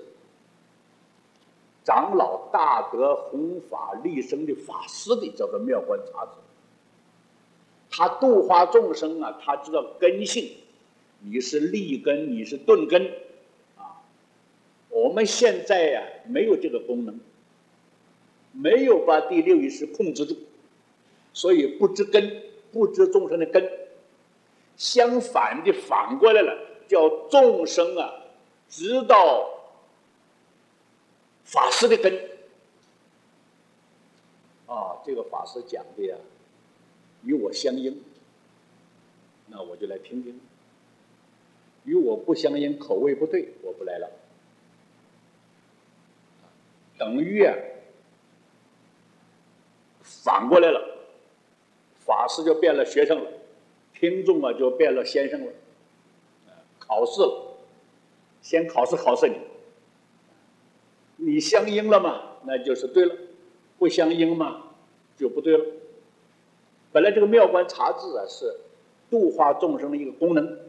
长老大德弘法立生的法师的，叫做妙观察智。他度化众生啊，他知道根性，你是立根，你是顿根啊。我们现在呀，没有这个功能，没有把第六意识控制住，所以不知根，不知众生的根。相反的，反过来了，叫众生啊知道法师的根啊。这个法师讲的呀，与我相应，那我就来听听；与我不相应，口味不对，我不来了。等于啊，反过来了，法师就变了学生了，听众啊就变了先生了。考试了，先考试你，你相应了吗？ 那就是对了；不相应嘛，就不对了。本来这个妙观察智啊，是度化众生的一个功能，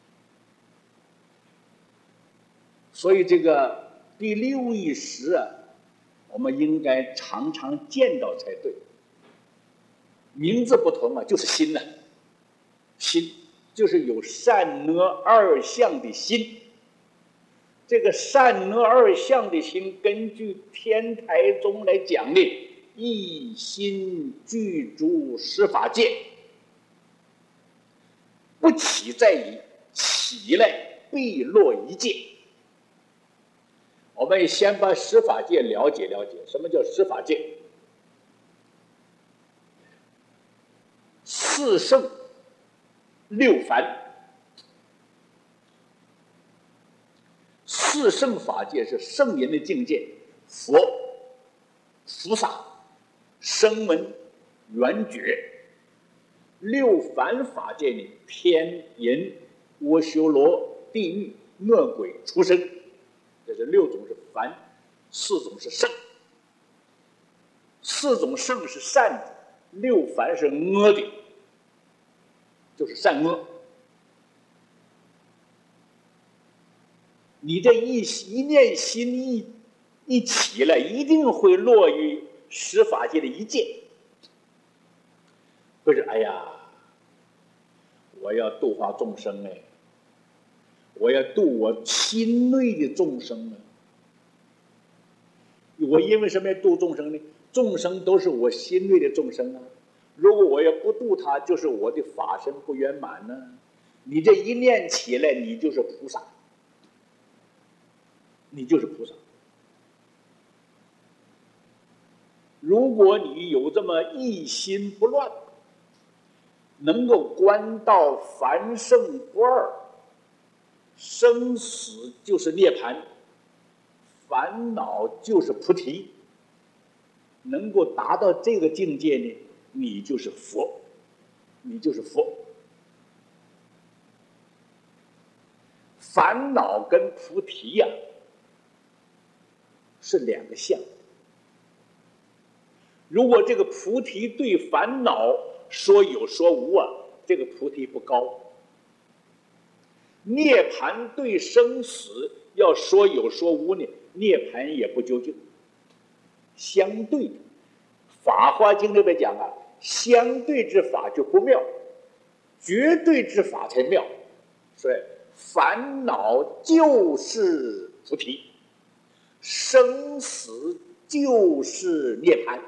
所以这个第六意识啊，我们应该常常见到才对。名字不同啊，就是心呐、心就是有善恶二相的心。这个善恶二相的心，根据天台宗来讲呢，一心具足十法界，不起在于起来必落一界。我们先把十法界了解了解，什么叫十法界？四圣六凡。四圣法界是圣人的境界，佛、菩萨、声闻、缘觉。六凡法界里，天人、阿修罗、地狱、恶鬼、畜生，这是六种是凡，四种是圣。四种圣是善的，六凡是恶的，就是善恶。你这一念心一起来，一定会落于十法界的一界。不是，哎呀，我要度化众生哎，我要度我心内的众生啊。我因为什么要度众生呢？众生都是我心内的众生啊。如果我要不度他，就是我的法身不圆满呢。你这一念起来，你就是菩萨。你就是菩萨。如果你有这么一心不乱，能够观到凡圣不二，生死就是涅槃，烦恼就是菩提，能够达到这个境界呢，你就是佛，你就是佛。烦恼跟菩提呀、是两个相。如果这个菩提对烦恼说有说无啊，这个菩提不高。涅槃对生死要说有说无呢，涅槃也不究竟。相对的，《法华经》里边讲啊，相对之法就不妙，绝对之法才妙。所以烦恼就是菩提，生死就是涅槃。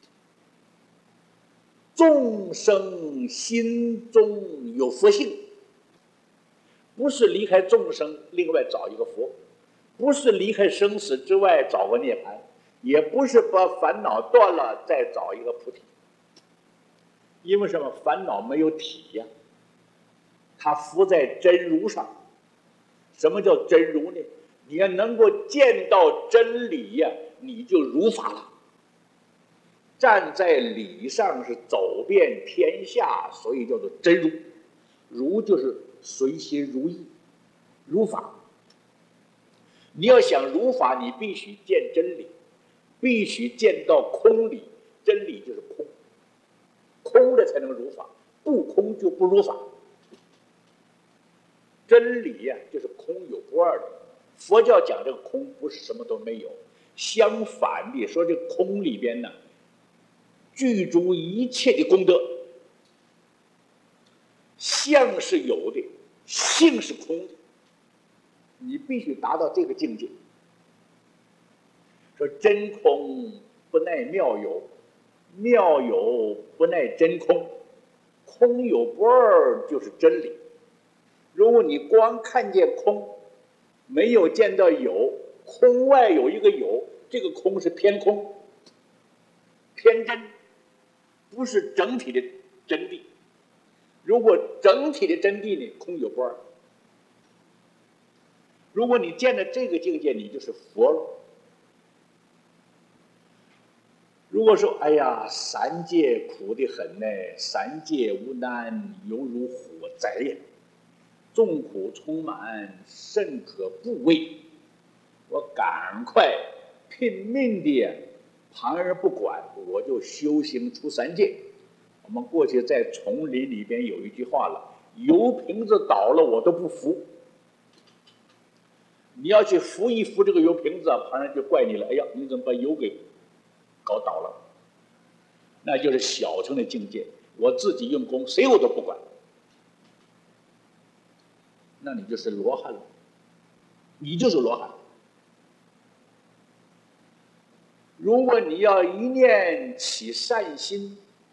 众生心中有佛性，不是离开众生另外找一个佛，不是离开生死之外找个涅槃，也不是把烦恼断了再找一个菩提。因为什么？烦恼没有体呀、它浮在真如上。什么叫真如呢？你要能够见到真理呀、你就如法了。站在理上是走遍天下，所以叫做真如。如就是随心如意，如法。你要想如法，你必须见真理，必须见到空理。真理就是空，空了才能如法，不空就不如法。真理呀、就是空有不二的。佛教讲这个空不是什么都没有，相反的说，这个空里边呢，具足一切的功德。相是有的，性是空的，你必须达到这个境界。说真空不耐妙有，妙有不耐真空，空有不二就是真理。如果你光看见空，没有见到有，空外有一个有，这个空是偏空、偏真，不是整体的真谛。如果整体的真谛呢，空有不二。如果你见了这个境界，你就是佛了。如果说哎呀，三界苦得很呢，三界无难，犹如火灾呀，众苦充满，甚可怖畏。我赶快拼命的旁人不管，我就修行出三界。我们过去在丛林里边有一句话了：油瓶子倒了我都不扶。你要去扶一扶这个油瓶子，旁人就怪你了。哎呀，你怎么把油给搞倒了？那就是小乘的境界。我自己用功，谁我都不管。那你就是罗汉了，你就是罗汉。如果你要一念起善心，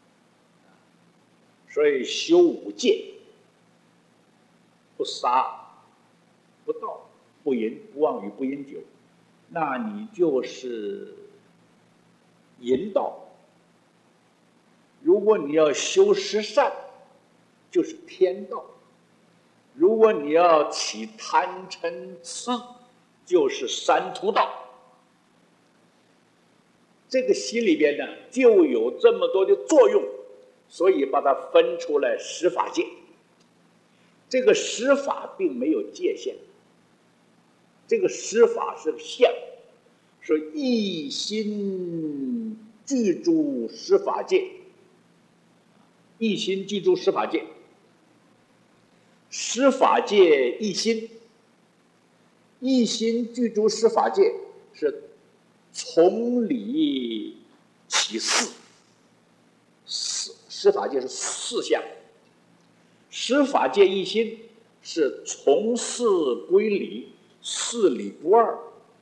所以修五戒：不杀、不盗、不淫、不妄语、不饮酒，那你就是淫道。如果你要修十善，就是天道；如果你要起贪嗔痴，就是三途道。这个心里边呢，就有这么多的作用，所以把它分出来十法界。这个十法并没有界限，这个十法是相，说一心具足十法界，一心具足十法界，十法界一心，一心具足十法界是从理起四，十法界是四相，十法界一心是从事归理，四理不二。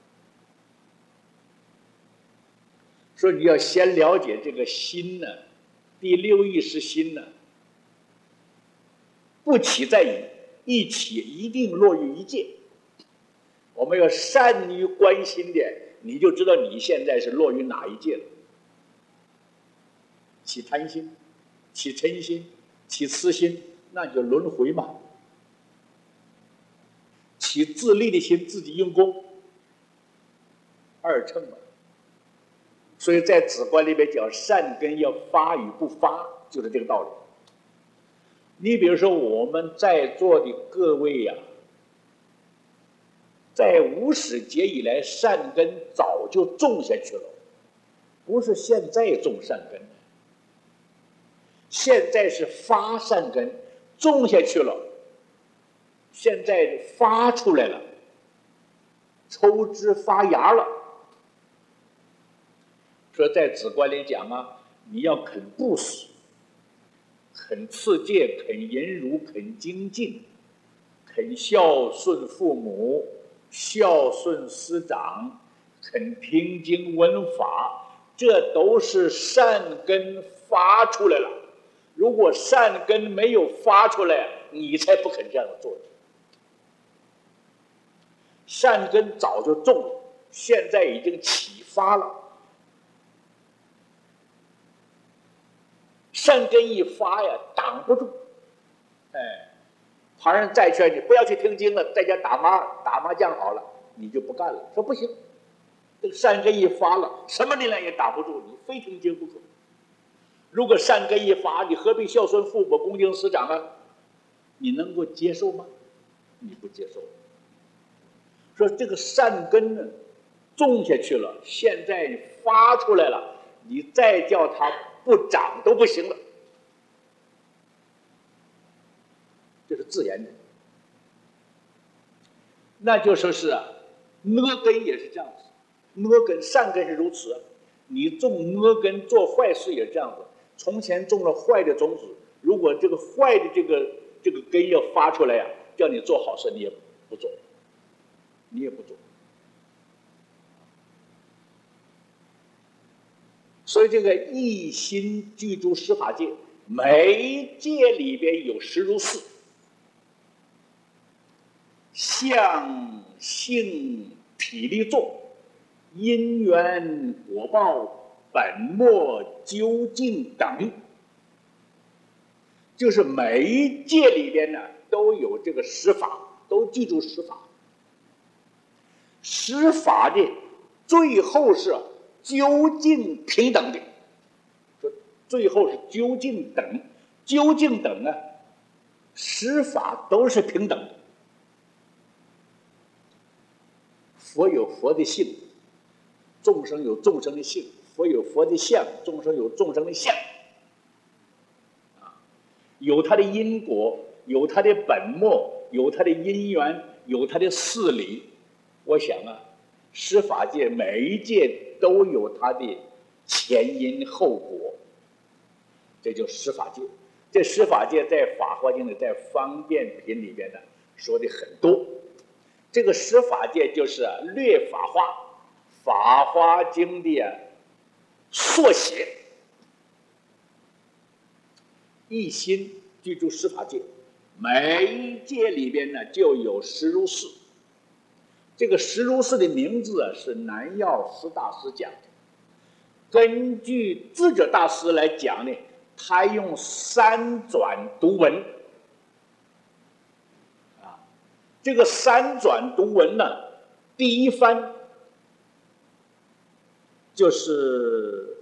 所以你要先了解这个心呢，第六意识心呢，不起在于一起，一定落于一界。我们要善于关心的，你就知道你现在是落于哪一界了。起贪心，起嗔心，起痴心，那就轮回嘛。起自利的心，自己用功，二乘嘛。所以在止观里面讲善根要发与不发，就是这个道理。你比如说我们在座的各位呀，在无始劫以来善根早就种下去了，不是现在种善根，现在是发善根，种下去了，现在发出来了，抽枝发芽了。说在止观里讲啊，你要肯布施，肯持戒，肯忍辱，肯精进，肯孝顺父母，孝顺师长，肯听经闻法，这都是善根发出来了。如果善根没有发出来，你才不肯这样做。善根早就种了，现在已经启发了。善根一发呀，挡不住。旁人再劝你不要去听经了，在家打麻将好了，你就不干了，说不行。这个善根一发了，什么力量也挡不住你，非听经不可。如果善根一发，你何必孝顺父母、恭敬师长啊？你能够接受吗？你不接受。说这个善根呢，种下去了，现在发出来了，你再叫它不长都不行了，这是自然的。那就说是啊，恶根也是这样子，恶根善根是如此，你种恶根做坏事也这样子。从前种了坏的种子，如果这个坏的这个根要发出来呀，叫你做好事，你也不做，你也不做。所以这个一心具足十法界，每界里边有十如是，相性体力作，因缘果报，本末究竟等，就是每一界里边呢都有这个十法，都记住十法。十法的最后是究竟平等的，说最后是究竟等，究竟等啊，十法都是平等的。佛有佛的性，众生有众生的性， 佛有佛的相，众生有众生的相，有他的因果，有他的本末，有他的因缘，有他的事理。我想十法界每一界都有它的前因后果，这就十法界。这十法界在《法华经》里，在方便品里边呢说的很多。这个十法界就是略法华，《法华经》的缩写。一心居住十法界，每一界里边呢就有十如是。这个十如是的名字是南药师大师讲的。根据智者大师来讲呢，他用三转读文。这个三转读文呢，第一番就是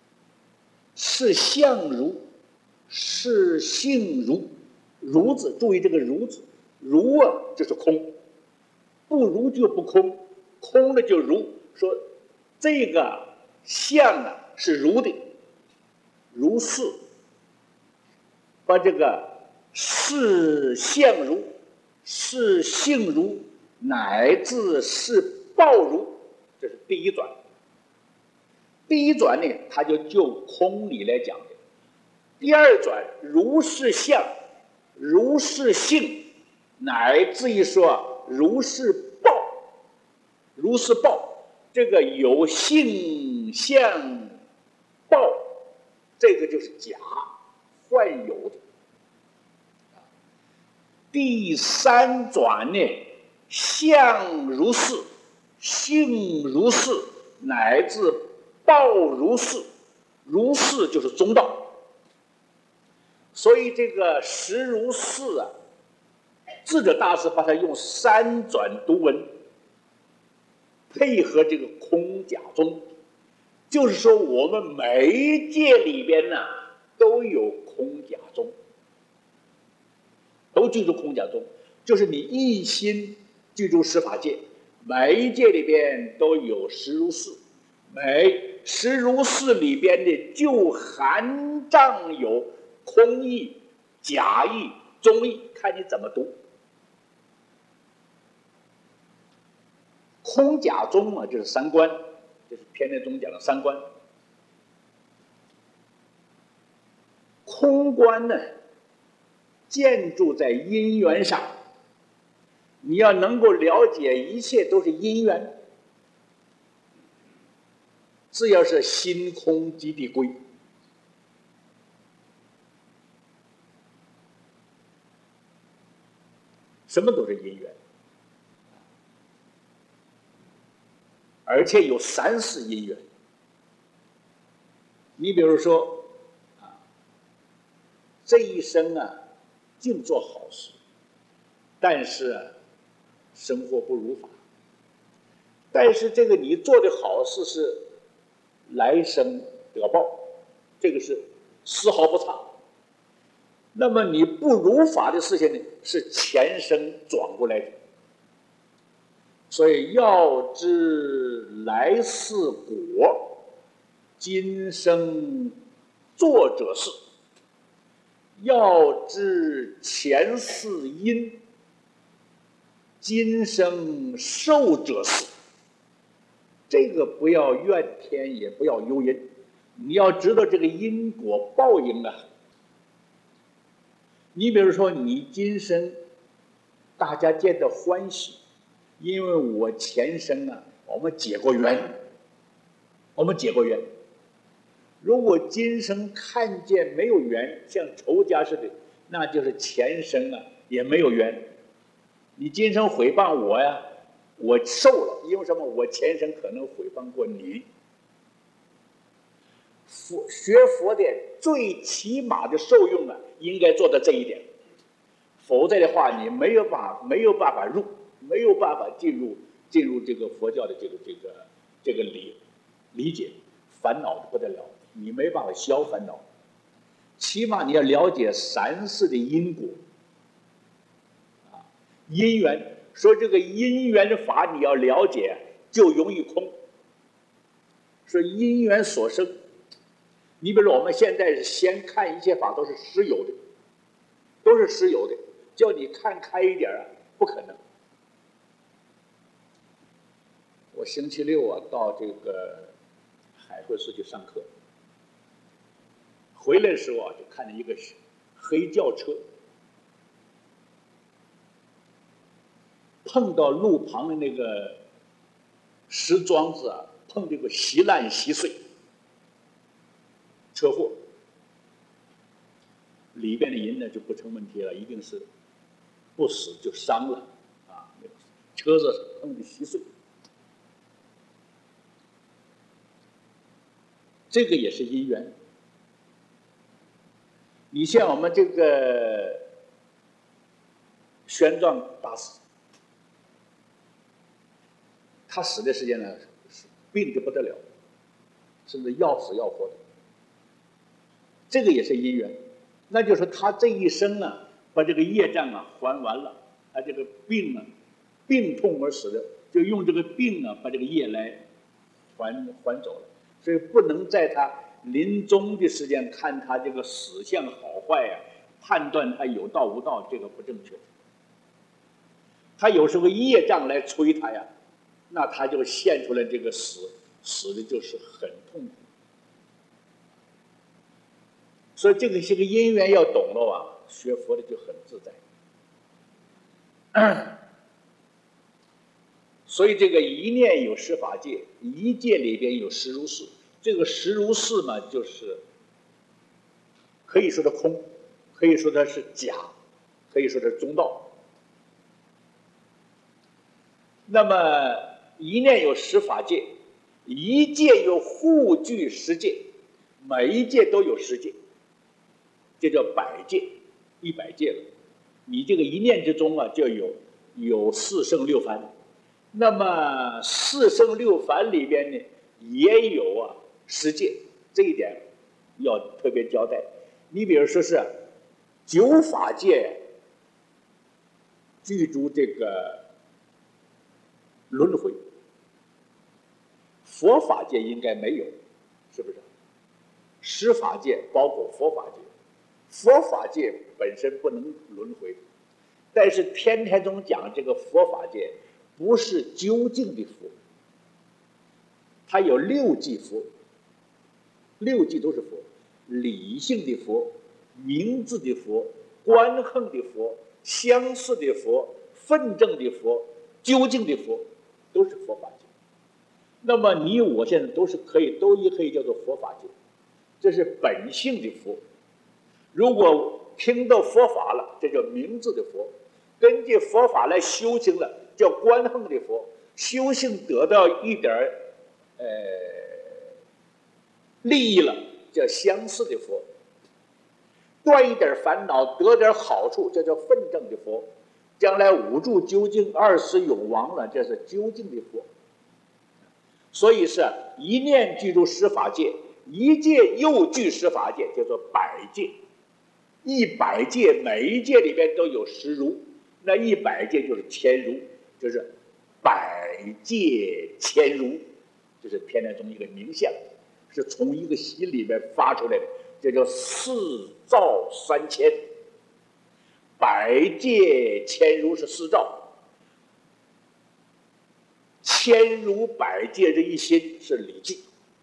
相如，是性如，如字，注意这个如字，如就是空，不如就不空，空了就如。说这个相是如的，如是，把这个是相如，是性如，乃至是报如，这是第一转。第一转呢，它就空理来讲的。第二转，如是相，如是性，乃至于说如是报，如是报，这个有性相报，这个就是假幻有的。第三转呢，相如是，性如是，乃至报如是，如是就是中道。所以这个十如是智者大师把它用三转读文配合这个空假中，就是说我们每一界里边呢都有空假中，都居住空假中，就是你一心居住十法界，每一界里边都有十如是，每十如是里边的就含藏有空义、假义、中义，看你怎么读。空假中就是三观，就是偏在中讲的三观。空观呢，建筑在因缘上，你要能够了解一切都是因缘，只要是心空即地归。什么都是因缘，而且有三世因缘。你比如说这一生净做好事，但是生活不如法。但是这个你做的好事是来生得报，这个是丝毫不差。那么你不如法的事情呢，是前生转过来的。所以要知来世果，今生作者是；要知前世因，今生受者是。这个不要怨天，也不要忧因，你要知道这个因果报应你比如说，你今生大家见到欢喜，因为我前生我们结过缘，如果今生看见没有缘，像仇家似的，那就是前生也没有缘。你今生诽谤我我受了，因为什么？我前生可能诽谤过你。学佛的最起码的受用应该做到这一点，否则的话，你没有办法入，没有办法进入这个佛教的这个理解，烦恼的不得了，你没办法消烦恼。起码你要了解三世的因果因缘。说这个因缘的法你要了解，就容易空。 是因缘所生。你比如说我们现在是先看一切法都是实有的，都是实有的，叫你看开一点啊，不可能。我星期六啊到这个海会市去上课，回来的时候啊就看见一个黑轿车碰到路旁的那个石桩子啊，碰这个稀烂稀碎，车祸里边的人呢就不成问题了，一定是不死就伤了啊，车子碰的稀碎。这个也是因缘。你像我们这个玄奘大师，他死的时间呢，病得不得了，甚至要死要活的。这个也是因缘，那就是说他这一生呢，把这个业障啊还完了，他这个病呢，病痛而死的，就用这个病呢把这个业来还走了。所以不能在他临终的时间看他这个死相好坏呀，判断他有道无道，这个不正确。他有时候业障来催他呀，那他就现出来这个死的就是很痛苦。所以这个因缘要懂了啊，学佛的就很自在。所以这个一念有十法界，一界里边有实如是。这个实如是嘛，就是可以说它空，可以说它是假，可以说它是中道。那么一念有十法界，一界有互具十界，每一界都有十界，这叫百界，100界了。你这个一念之中啊，就有四圣六凡。那么四圣六凡里边呢，也有啊十界，这一点要特别交代。你比如说是九法界具足这个轮回，佛法界应该没有，是不是？十法界包括佛法界，佛法界本身不能轮回，但是天台宗讲这个佛法界不是究竟的佛，它有六际佛，六际都是佛，理性的佛、名字的佛、观横的佛、相似的佛、分正的佛、究竟的佛，都是佛法界。那么你我现在都可以叫做佛法界，这是本性的佛。如果听到佛法了，这叫名字的佛，根据佛法来修行了，叫观横的佛。修行得到一点利益了，叫相似的佛。断一点烦恼，得点好处，这叫分正的佛。将来五住究竟，20永亡了，这是究竟的佛。所以是一念具足十法界，一界又具十法界，叫做百界。100界，每一界里边都有十如，那100界就是千如，就是百界千如，这是天台宗一个名相，是从一个心里边发出来的，这叫4兆3千。百界千如是4兆，千如百界这一心是理境。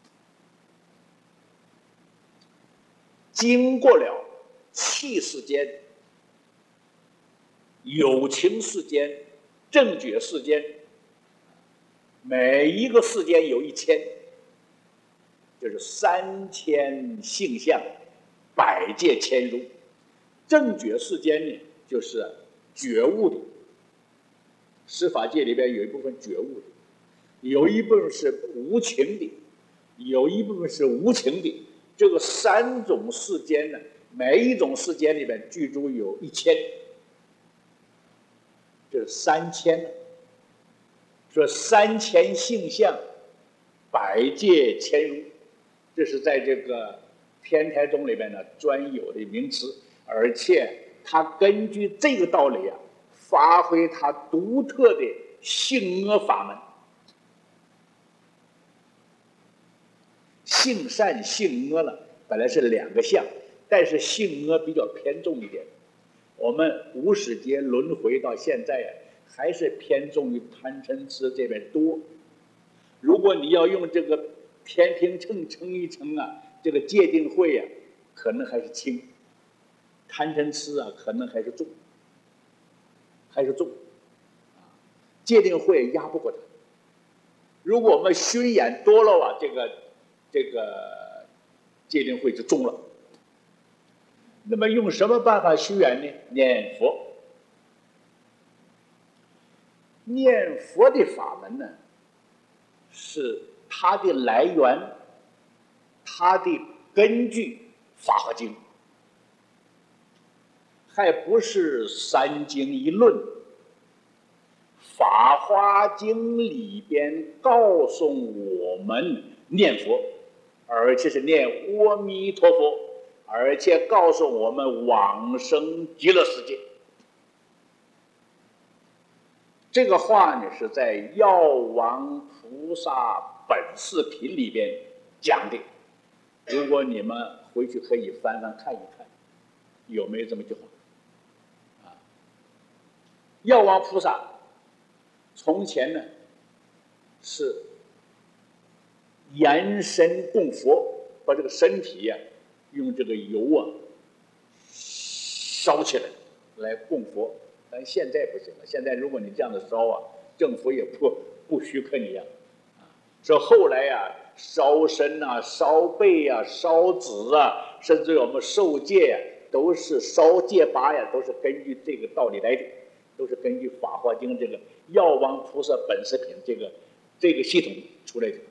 经过了气世间、有情世间、正觉世间，每一个世间有1000，就是3000性相，百界千如。正觉世间呢，就是觉悟的，十法界里边有一部分觉悟的，有一部分是无情的，有一部分是无情的。这个3种世间呢，每一种世间里边具足有1000，这是3000。说3000性相，百界千如，这是在这个天台宗里边呢专有的名词，而且他根据这个道理啊，发挥他独特的性阿法门。 性善性恶了，本来是两个相，但是性恶比较偏重一点。我们无始劫轮回到现在啊，还是偏重于贪嗔痴这边多。如果你要用这个天平秤称一称啊，这个戒定慧啊，可能还是轻；贪嗔痴啊，可能还是重，戒定慧压不过他。如果我们熏演多了啊，这个戒定慧就重了。那么用什么办法熏演呢？念佛。念佛的法门呢，是它的来源，它的根据《法华经》，还不是三经一论。《法华经》里边告诉我们念佛，而且是念阿弥陀佛，而且告诉我们往生极乐世界。这个话呢，是在《药王菩萨本事品》里边讲的。如果你们回去可以翻翻看一看，有没有这么一句话？药王菩萨从前呢是延身供佛，把这个身体呀用这个油啊烧起来来供佛。但现在不行了，现在如果你这样的烧啊，政府也不许可你呀。说后来呀，烧身啊、烧背啊、烧纸啊，甚至我们受戒呀，都是烧戒疤呀，都是根据这个道理来的，都是根据《法华经》这个药王菩萨本事品这个系统出来的。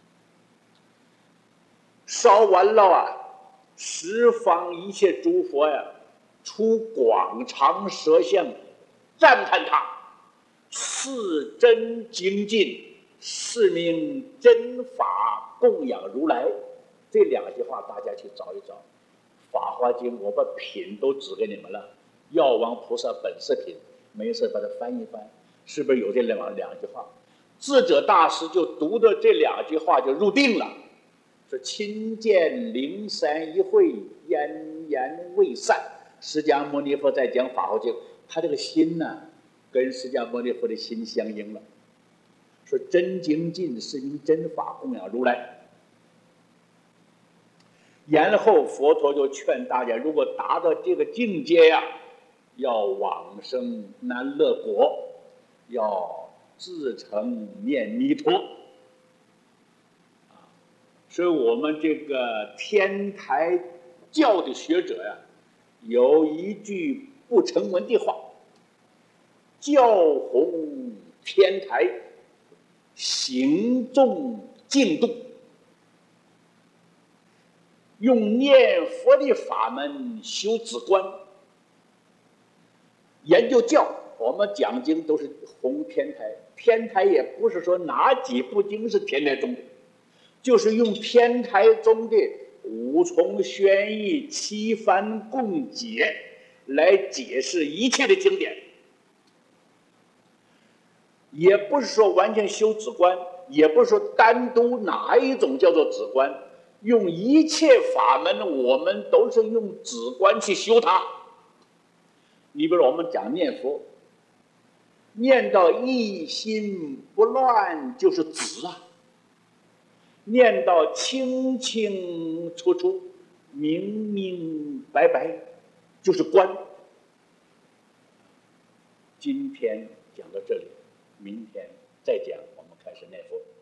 烧完了啊，十方一切诸佛呀，出广长舌相，赞叹他，是真精进，是名真法供养如来。这两句话大家去找一找，《法华经》我把品都指给你们了，药王菩萨本事品，没事把它翻一翻，是不是有这两句话？智者大师就读的这两句话就入定了，说亲见灵山一会，焉言未散。释迦牟尼佛在讲《法华经》，他这个心呢，跟释迦牟尼佛的心相应了。说真精进是名真法供养如来。然后佛陀就劝大家，如果达到这个境界呀，要往生南乐国，要自成念弥陀。所以我们这个天台教的学者呀，有一句不成文的话：教弘天台，行重净土。用念佛的法门修止观，研究教。我们讲经都是弘天台，天台也不是说哪几部经是天台宗的，就是用天台宗的五重宣义、七番共解来解释一切的经典。也不是说完全修止观，也不是说单独哪一种叫做止观，用一切法门，我们都是用止观去修它。你比如我们讲念佛，念到一心不乱就是止啊，念到清清楚楚、明明白白就是观。今天讲到这里，明天再讲，我们开始念佛。